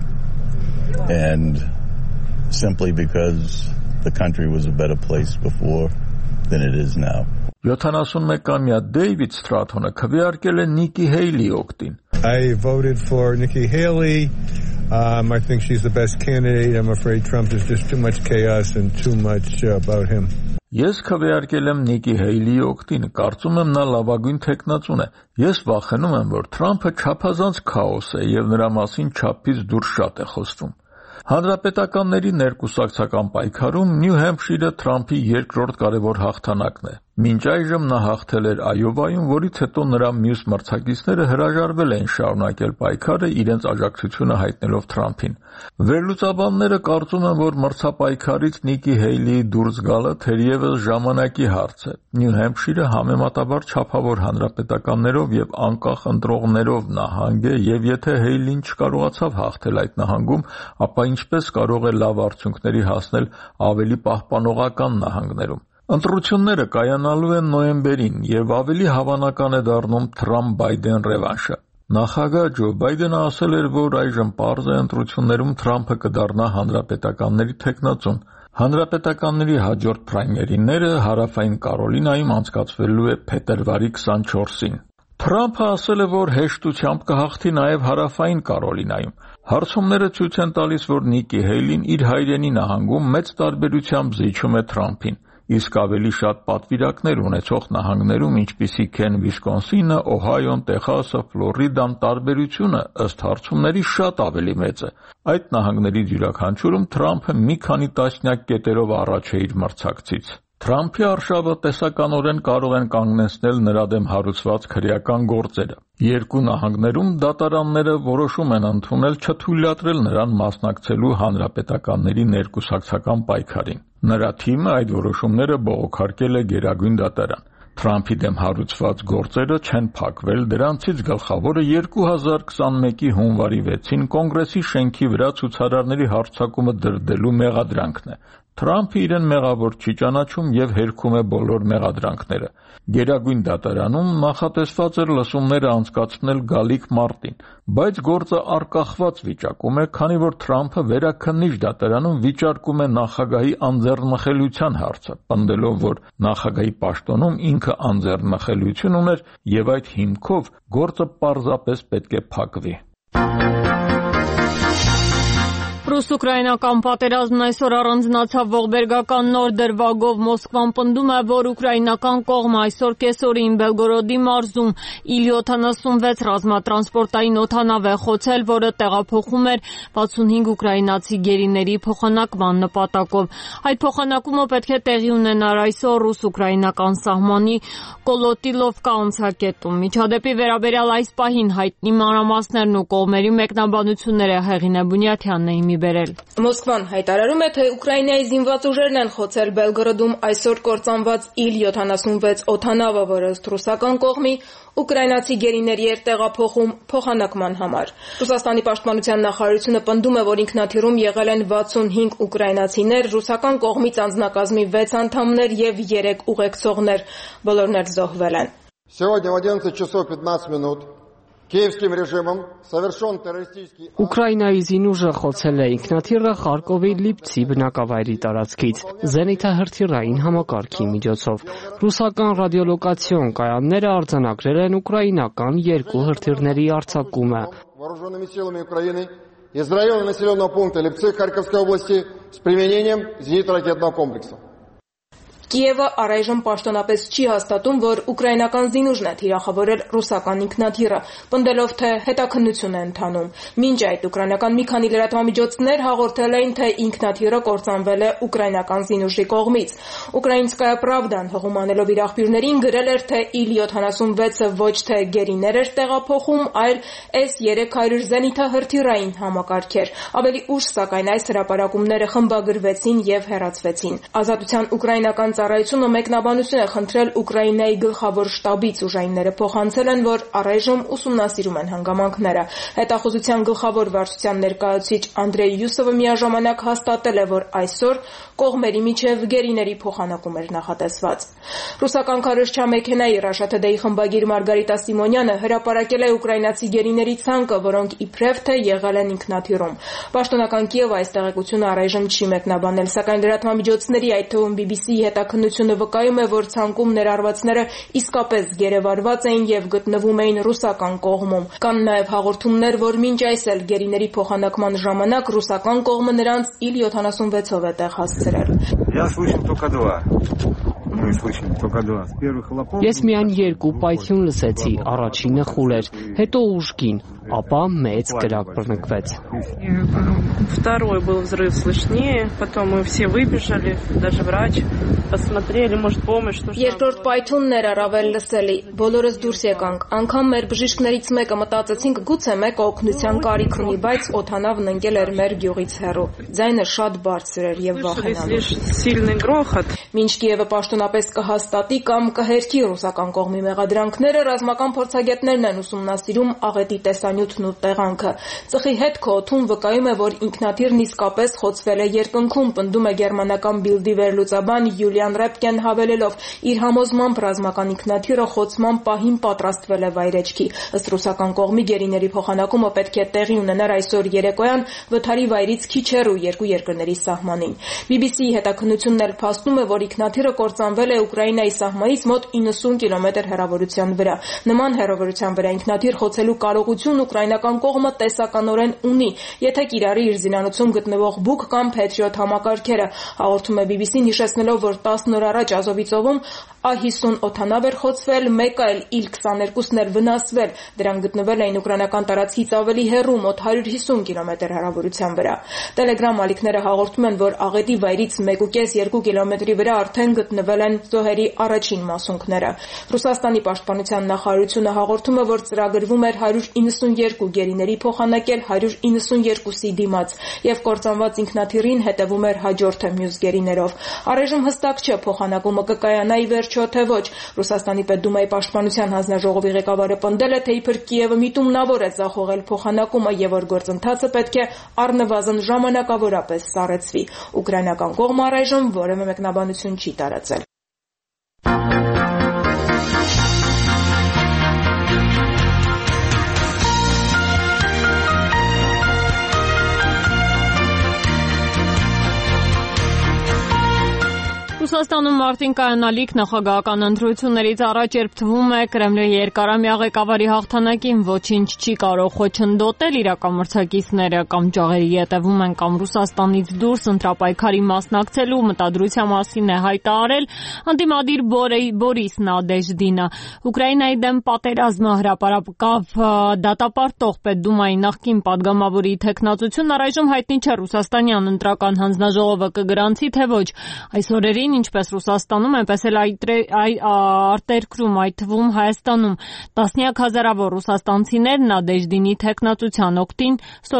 Trump and simply because the country was a better place before than it is now. յոթանասունմեկամյա Դեյվիդ Ստրաթոնը քվեարկել է Նիկի Հեյլի օգտին։ I voted for Nikki Haley. Um, I think she's the best candidate. I'm afraid Trump is just too much chaos and too much uh, about him. Ես քվեարկել եմ Նիկի Հեյլիի օգտին, կարծում եմ նա լավագույն թեկնածուն է։ Ես վախենում եմ, որ Թրամփը չափազանց քաոս է եւ նրա մասին չափից դուրս շատ է խոսում։ Հանրապետականների ներկուսակցական պայքարում Նյու Հեմփշիրը Թրամփի երկրորդ կարևոր հաղթանակն է։ Մինչ այժմ նա հաղթել էր Այովայում, որից հետո նրա մյուս մրցակիցները հրաժարվել էին շարունակել պայքարը, իրենց աջակցությունը հայտնելով Թրամփին։ Վերլուծաբանները կարծում են, որ մրցապայքարից Նիկի Հեյլիի դուրս գալը թերևս ժամանակի հարց է։ Նյու Հեմփշիրը համեմատաբար չափավոր հանրապետականներով եւ անկախ ընտրողներով նահանգ է, եւ եթե Հեյլին չկարողացավ հաղթել այդ նահանգում, ապա ինչպես կարող է լավ արդյունքների հասնել ավելի պահպանողական նահանգներում։ Ընտրությունները կայանալու են նոյեմբերին եւ ավելի հավանական է դառնում Թրամփ-Բայդեն ռևանշը։ Նախագահ Ջո Բայդենը ասել էր, որ այժմ պարզ է ընտրություններում Թրամփը կդառնա հանրապետականների թեկնածուն։ Հանրապետականների հաջորդ պրայմերիները հարավային Կարոլինայում անցկացվելու է փետրվարի քսանչորսին։ Թրամփը ասել է, որ հեշտությամբ կհաղթի նաև հարավային Կարոլինայում։ Հարցումները ցույց են տալիս, որ Նիկի Հեյլին իր հայրենի նահանգում մեծ տարբերությամբ զիջում է Թրամփին, իսկ ավելի շատ պատվիրակներ ունեցող նահանգներում, ինչպիսիք են Վիսկոնսինը, Օհայոն, Տեխասը, Ֆլորիդան, տարբերությունը ըստ հարցումների շատ ավելի մեծ է։ Այդ նահանգներից յուրաքանչյուրում Թրամփը մի քանի տասնյակ կետերով առաջ է իր մրցակցից։ Թրամփի արշավը տեսականորեն կարող են կանգնեցնել նրա դեմ հարուցված քրեական գործերը։ Երկու նահանգներում դատարանները որոշում են ընդունել չթույլատրել նրան մասնակցելու հանրապետականների ներկուսակցական պայքարին։ Նրա թիմը այդ որոշումները բողոքարկել է Գերագույն դատարան։ Թրամփի դեմ հարուցված գործերը չեն փակվել, դրանցից գլխավորը երկու հազար քսանմեկի հունվարի վեցին Կոնգրեսի շենքի վրա ցուցարարների հարձակումը դրդելու մեղադրանքն է։ Թրամփը իրեն մեղավոր չի ճանաչում եւ հերքում է բոլոր մեղադրանքները։ Գերագույն դատարանում նախատեսված էր լսումները անցկացնել գալիք մարտին, բայց գործը արկախված վիճակում է, քանի որ Թրամփը վերաքննիչ դատարանում վիճարկում է նախագահի անձեռնմխելիության հարցը, պնդելով, որ նախագահի պաշտոնում ինքը անձեռնմխելիություն ուներ եւ այդ հիմքով գործը պարզապես պետք է փակվի։ Ռուս-ուկրաինական պատերազմն այսօր առանձնացավ ողբերգական նոր դրվագով։ Մոսկվան պնդում է, որ ուկրաինական կողմը այսօր կեսօրին Բելգորոդի մարզում իլ յոթանասունվեց ռազմատրանսպորտային օդանավ է խոցել, որը տեղափոխում էր վաթսունհինգ ուկրաինացի գերիների փոխանակման նպատակով։ Այդ փոխանակումը պետք է տեղի ունենար այսօր ռուս-ուկրաինական սահմանի Կոլոտիլովկա անցակետում։ Միջադեպի վերաբերյալ այս պահին հայտնի մանրամասներն ու կողմերի մեկնաբանությունները Հեղինե Բունյաթյանն էին բերել։ Մոսկվան հայտարարում է, թե Ուկրաինայի զինված ուժերն են խոցել Բելգորոդում այսօր կործանված իլ յոթանասունվեց օդանավը, որը ըստ ռուսական կողմի ուկրաինացի գերիների էր տեղափոխում փոխանակման համար։ Ռուսաստանի պաշտպանության նախարարությունը պնդում է, որ ինքնաթիռում եղել են վաթսունհինգ ուկրաինացիներ, ռուսական կողմից անձնակազմի վեց անդամներ եւ երեք ուղեկցողներ, բոլորն էլ զոհվել են։ Сегодня в одиннадцать часов пятнадцать минут Киевским режимом совершен террористический Ուկրաինայի զինուժը խոցել է ինքնաթիռը Խարկովի Լիպցի բնակավայրի տարածքից զենիթահրթիռային համակարգի միջոցով։ Ռուսական ռադիոլոկացիոն կայանները արձանագրել են ուկրաինական երկու հրթիռների արձակումը։ Вооруженными силами Украины из района населенного пункта Липцы Харьковской области с применением зенитно-ракетного комплекса. Կիևը առայժմ պաշտոնապես չի հաստատում, որ ուկրաինական զինուժն է թիրախավորել ռուսական ինքնաթիռը, պնդելով, թե հետաքննություն է ընթանում։ Մինչ այդ ուկրաինական մի քանի լրատվամիջոցներ հաղորդել էին, թե ինքնաթիռը կործանվել է ուկրաինական զինուժի կողմից։ Ուկրաինսկայա Պրավդան հղում անելով իր աղբյուրներին գրել էր, թե իլ յոթանասունվեցը ոչ թե գերիներ էր տեղափոխում, այլ էս երեք հարյուր զենիթահրթիռային համակարգ էր։ Ավելի ուշ, սակայն, այս հրապարակումները խմբագրվեցին եւ հեռացվեցին։ Ազատության ուկրաինական ծառայությունը մեկնաբանություն է խնդրել Ուկրաինայի գլխավոր շտաբից, ուժայինները փոխանցել են, որ առայժմ ուսումնասիրում են հանգամանքները։ Հետախուզության գլխավոր վարչության ներկայացուցիչ Անդրեյ Յուսովը միաժամանակ հաստատել է, որ այսօր կողմերի միջև գերիների փոխանակում էր նախատեսված։ Ռուսական քարոզչամեքենայի Russia Today խմբագիր Մարգարիտա Սիմոնյանը հրապարակել է ուկրաինացի գերիների ցանկը, որոնք իբրև թե եղել են ինքնաթիռում։ Պաշտոնական Կիևը այս տեղեկությունը առայժմ չի մեկնաբանել, սակայն լրատվամիջոցների, այդ թվում բի բի սի հետաքննությունը վկայում է, որ ցանկում ներառվածները իսկապես գերեվարված էին եւ գտնվում էին ռուսական կողմում։ Կան նաեւ հաղորդումներ, որ մինչ այս էլ գերիների փոխանակման ժամանակ ռուսական կողմը նրանց իլ յոթանասունվեցով է տեղ հասցրել։ Ես միայն երկու պայթյուն լսեցի, առաջինը խուլ էր, հետո ուժգին, ապա մեծ կրակ բռնկվեց։ Второй был взрыв слышнее, потом мы все выбежали, даже врач посмотрели, может, помощь, что Երկրորդ պայթյունն էր առավել լսելի, բոլորս դուրս եկանք, անգամ մեր բժիշկներից մեկը մտածեցինք, գուցե մեկը օգնության կարիք ունի, բայց օդանավն ընկել էր մեր գյուղից հեռու։ Ձայնը շատ բարձր էր եւ վախենալի։ Մինչ Կիևը պաշտոնապես կհաստատի կամ կհերքի ռուսական կողմի մեղադրանքները, ռազմական փորձագետներն են ուսումնասիրում աղետի տեսանյութ նյութն ու տեղանքը։ Ծխի հետ քոթում վկայում է, որ ինքնաթիռն իսկապես խոցվել է երկնքում, պնդում է գերմանական Բիլդի վերլուծաբան Յուլիան Ռեպկեն, հավելելով. իր համոզմամբ ռազմական ինքնաթիռը խոցման պահին պատրաստվել է վայրեջքի։ Ըստ ռուսական կողմի գերիների փոխանակումը պետք է տեղի ունենար այսօր երեկոյան վթարի վայրից քիչ հեռու երկու երկրների սահմանին։ բի բի սի-ի հետաքննությունն էլ փաստում է, որ ինքնաթիռը կործանվել է Ուկրաինայի սահմանից մոտ իննսուն կիլոմետր հեռավորության վրա։ Նման հեռավորության վրա ինքնաթիռ խոցելու կարողություն ուկրաինական կողմը տեսականորեն ունի, եթե կիրառի իր զինանոցում գտնվող Բուկ կամ Փետրիոտ համակարգերը, հաղորդում է բի բի սին, հիշեցնելով, որ տասն օր առաջ Ազովի ծովում Ա հիսուն օդանավ էր խոցվել, մեկը էլ Իլ քսաներկուսն էր վնասվել։ Դրանք գտնվել էին ուկրաինական տարածքից ավելի հեռու, մոտ հարյուր հիսուն կիլոմետր հեռավորության վրա։ Տելեգրամ ալիքները հաղորդում են, որ աղետի վայրից մեկ ու կես երկու կիլոմետրի վրա արդեն գտնվել են զոհերի առաջին մասունքները։ Ռուսաստանի պաշտպանության նախարարությունը հաղորդում է, որ ծրագրվում էր հարյուր իննսունյերկու գերիների փոխանակել հարյուր իննսունյերկուսի դիմաց, եւ կործանված ինքնաթիռին հետևում էր հաջորդը մյուս գերիներով։ Առայժմ հստակ չէ փոխանակումը կկայանա ի վերջո թե ոչ։ Ռուսաստանի Պետդումայի պաշտպանության հանձնաժողովի ղեկավարը պնդել է, թե իբր Կիևը միտումնավոր է ձախողել փոխանակումը եւ որ գործընթացը պետք է առնվազն ժամանակավորապես սառեցվի։ Ուկրաինական կողմը առայժմ որևէ մեկնաբանություն չի տարածել։ Ռուսաստանում մարտին կայանալիք նախագահական ընտրություններից առաջ երբ թվում է Կրեմլի երկարամյա ղեկավարի հաղթանակին ոչինչ չի կարող խոչընդոտել, իրական մրցակիցները կամ ջաղերի ետևում են կամ Ռուսաստանից դուրս ընտրապայքարի մասնակցելու մտադրության մասին է հայտարարել ընդդիմադիր Բորիս Նադեժդինը։ Ուկրաինայի դեմ պատերազմը հրապարակավ դատապարտող Պետդումայի նախկին падգամավորի թեկնածությունն առայժմ հայտնի չէ Ռուսաստանյան ընտրական հանձնաժողովը կգրանցի թե ոչ։ Այս օրերին ինչպես Ռուսաստանում, այնպես էլ արտերկրում, այդ թվում Հայաստանում, տասնյակ հազարավոր ռուսաստանցիներ Նադեժդինի թեկնածության օգտին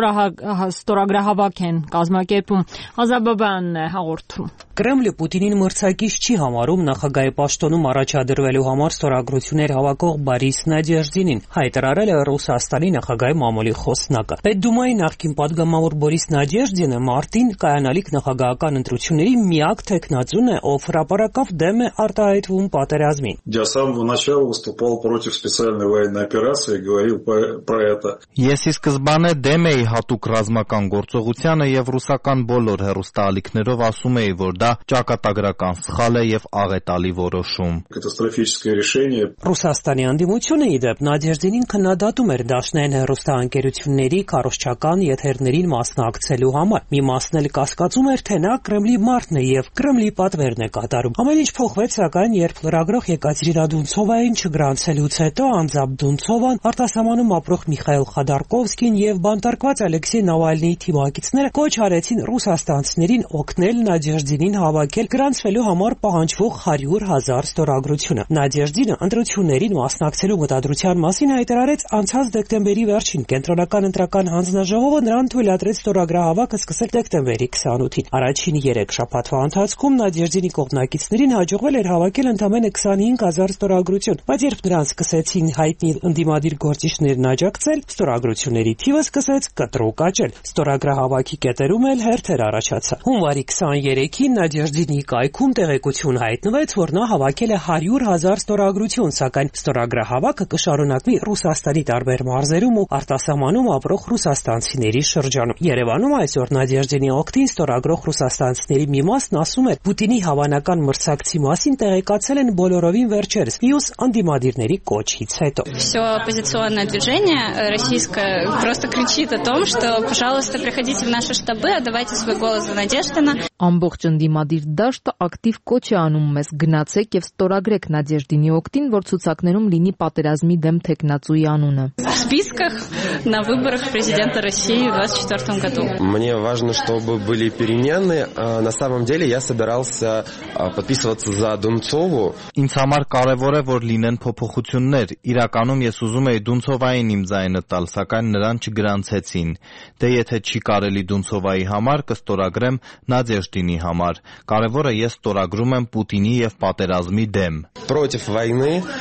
ստորագրահավաք են կազմակերպում։ Ազաբաբյանն է հաղորդում։ Կրեմլը Պուտինին մրցակից չի համարում նախագահի պաշտոնում առաջադրվելու համար ստորագրություններ հավաքող Բորիս Նադեժդինին, հայտարարել է Ռուսաստանի նախագահի մամուլի խոսնակը։ Պետդումայի նախկին падգամավոր Բորիս Նադեժդինը մարտին կայանալիք նախագահական ընտրությունների միակ թեկնածուն է, ով հրապարակավ դեմ է արտահայտվում պատերազմին։ Я с самого начала выступал против специальной военной операции, говорил про это. Ես ի սկզբանե դեմ էի հատուկ ռազմական գործողությանը եւ ռուսական բոլոր հեռուստաալիքներով ասում էի, որ դա ճակատագրական սխալ է եւ աղետալի որոշում։ Կատաստրոֆическое решение. Ռուսաստանի անդիմությունը ի դեպ Նադեժդինին քննադատում էր դաշնային հեռուստաընկերությունների քարոզչական եթերներին մասնակցելու համար։ Մի մասն էլ կասկածում էր, թե նա Կրեմլի մարդն է եւ Կրեմլի պատվերն է կատարում։ Ամեն ինչ փոխվեց, սակայն երբ լրագրող Եկատերինա Դունցովային չգրանցելուց հետո անձամբ Դունցովան, արտասահմանում ապրող Միխայել Խադարկովսկին եւ բանտարկված Ալեքսեյ Նավալնիի թիմակիցները կոչ արեցին ռուսաստանցիներին օգնել Նադեժդինին հավաքել գրանցվելու համար պահանջվող հարյուր հազար ստորագրությունը։ Նադեժդինը ընտրություններին մասնակցելու մտադրության մասին հայտարարեց անցած դեկտեմբերի վերջին։ Կենտրոնական ընտրական հանձնաժողովը նրան թույլատրեց ստորագրահավաքը սկսել դեկտեմբերի քսանութին։ Առաջին երեք շաբաթվա ընթացքում Նադեժդինի կողմնակիցներին հաջողվել էր հավաքել ընդամենը քսանհինգ հազար ստորագրություն, բայց երբ նրանց սկսեցին հայտնի ընդդիմադիր գործիչներն աջակցել, ստորագրությունների թիվը սկսեց կտրուկ աճել։ Ստորագրահավաքի կետերում էլ հերթեր առաջացան։ Հունվարի քսաներեքին Նադեժդինի կայքում տեղեկություն հայտնվեց, որ նա հավաքել է հարյուր հազար ստորագրություն, սակայն ստորագրահավաքը կշարունակվի Ռուսաստանի տարբեր մարզերում ու արտասահմանում ապրող ռուսաստանցիների շրջանում։ Երևանում այսօր Նադեժդինի օգտին ստորագրող ռուսաստանցիների մի մասն ասում է, Պուտինի հավանական մրցակցի մասին տեղեկացել են բոլորովին վերջերս, մյուս անդիմադիրների կոչից հետո։ Всё оппозиционное движение российское просто кричит о том, что, пожалуйста, приходите в наши штабы, отдавайте свой голос за Надеждина. Ամբողջ ընդդիմադիր դաշտը ակտիվ կոչ է անում մեզ գնացեք եւ ստորագրեք Նադեժդինի օգտին, որ ցուցակներում լինի պատերազմի դեմ թեկնածուի անունը։ В списках на выборах президента России в двадцать четвёртом году. Мне важно, чтобы были перемены. На самом деле я собирался подписываться за Дунцову. Ինձ համար կարևոր է, որ լինեն փոփոխություններ։ Իրականում ես ուզում էի Դունցովային իմ ձայնը տալ, սակայն նրան չգրանցեցին։ Դե եթե չի կարելի Դունցովայի համար, կստորագրեմ Նադեժդինի համար։ Կարևորը ես ստորագրում եմ Պուտինի եւ պատերազմի դեմ։ Против войны.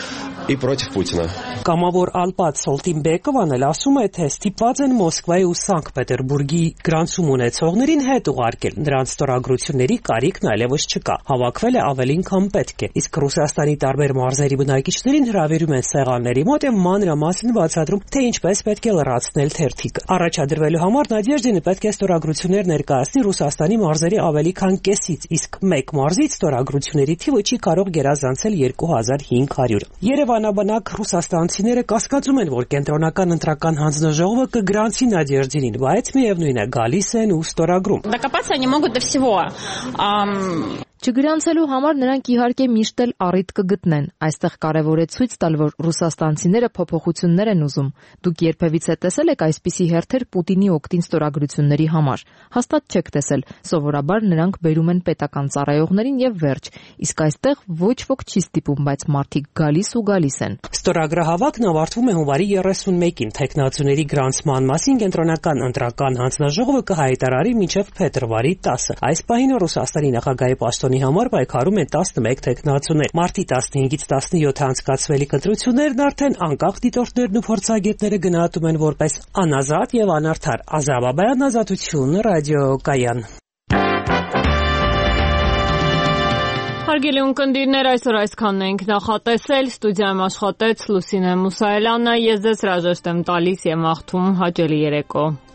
и против Путина. Կամավոր Ալպատ Սոլտինբեկովան էլ ասում է, թե ստիպված են Մոսկվայի ու Սանկտ Պետերբուրգի գրանցում ունեցողներին հետ ուղարկել, նրանց ստորագրությունների կարիքն այլևս չկա, հավաքվել է ավելին քան պետք է, իսկ Ռուսաստանի տարբեր մարզերի բնակիչներին հրավիրում են սեղանների մոտ եւ մանրամասն բացատրում, թե ինչպես պետք է լրացնել թերթիկը։ Առաջադրվելու համար Նադեժդինը պետք է ստորագրություններ ներկայացնի Ռուսաստանի մարզերի ավելի քան կեսից, իսկ մեկ մարզից ստորագրությունների թիվը չի կարող գերազանցել երկու հազար հինգ հարյուր։ Երևանաբնակ ռուսաստանցիները կասկածում են, որ կենտրոնական ընտրական հանձնաժողովը կգրանցի Նադեժդինին, բայց միևնույն է գալիս են ու ստորագրում։ Докопаться они могут до всего. Չգրանցելու համար նրանք իհարկե միշտ էլ առիթ կգտնեն։ Այստեղ կարևոր է ցույց տալ, որ ռուսաստանցիները փոփոխություններ են ուզում։ Դուք երբևիցե տեսել եք այսպիսի հերթեր Պուտինի օգտին ստորագրությունների համար։ Հաստատ չեք տեսել։ Սովորաբար նրանք բերում են պետական ծառայողներին եւ վերջ։ Իսկ այստեղ ոչ ոք չի ստիպում, բայց մարդիկ գալիս ու գալիս են։ Ստորագրահավաքն ավարտվում է հունվարի երեսունմեկին։ Թեկնածուների գրանցման մասին կենտրոնական ընտրական հանձնաժողովը կհայտարարի մինչև փետրվարի տասը։ Այս պահին Ռուսաստանի նախագահի պաշտոնի համար պայքարում են տասնմեկ թեկնածուներ։ Մարտի տասնհինգից տասնյոթ անցկացվելիք ընտրություններն արդեն անկախ դիտորդներն ու փորձագետները գնահատում են որպես անազատ եւ անարդար։ Ազավաբայան, Ազատություն, ռադիոկայան։ Հարգելի ունկնդիրներ, այսօր այսքանն ենք նախատեսել, ստուդիայում աշխատեց Լուսինե Մուսայելյանը, ես ձեզ հրաժեշտ եմ տալիս եւ մաղթում հաճելի երեկո։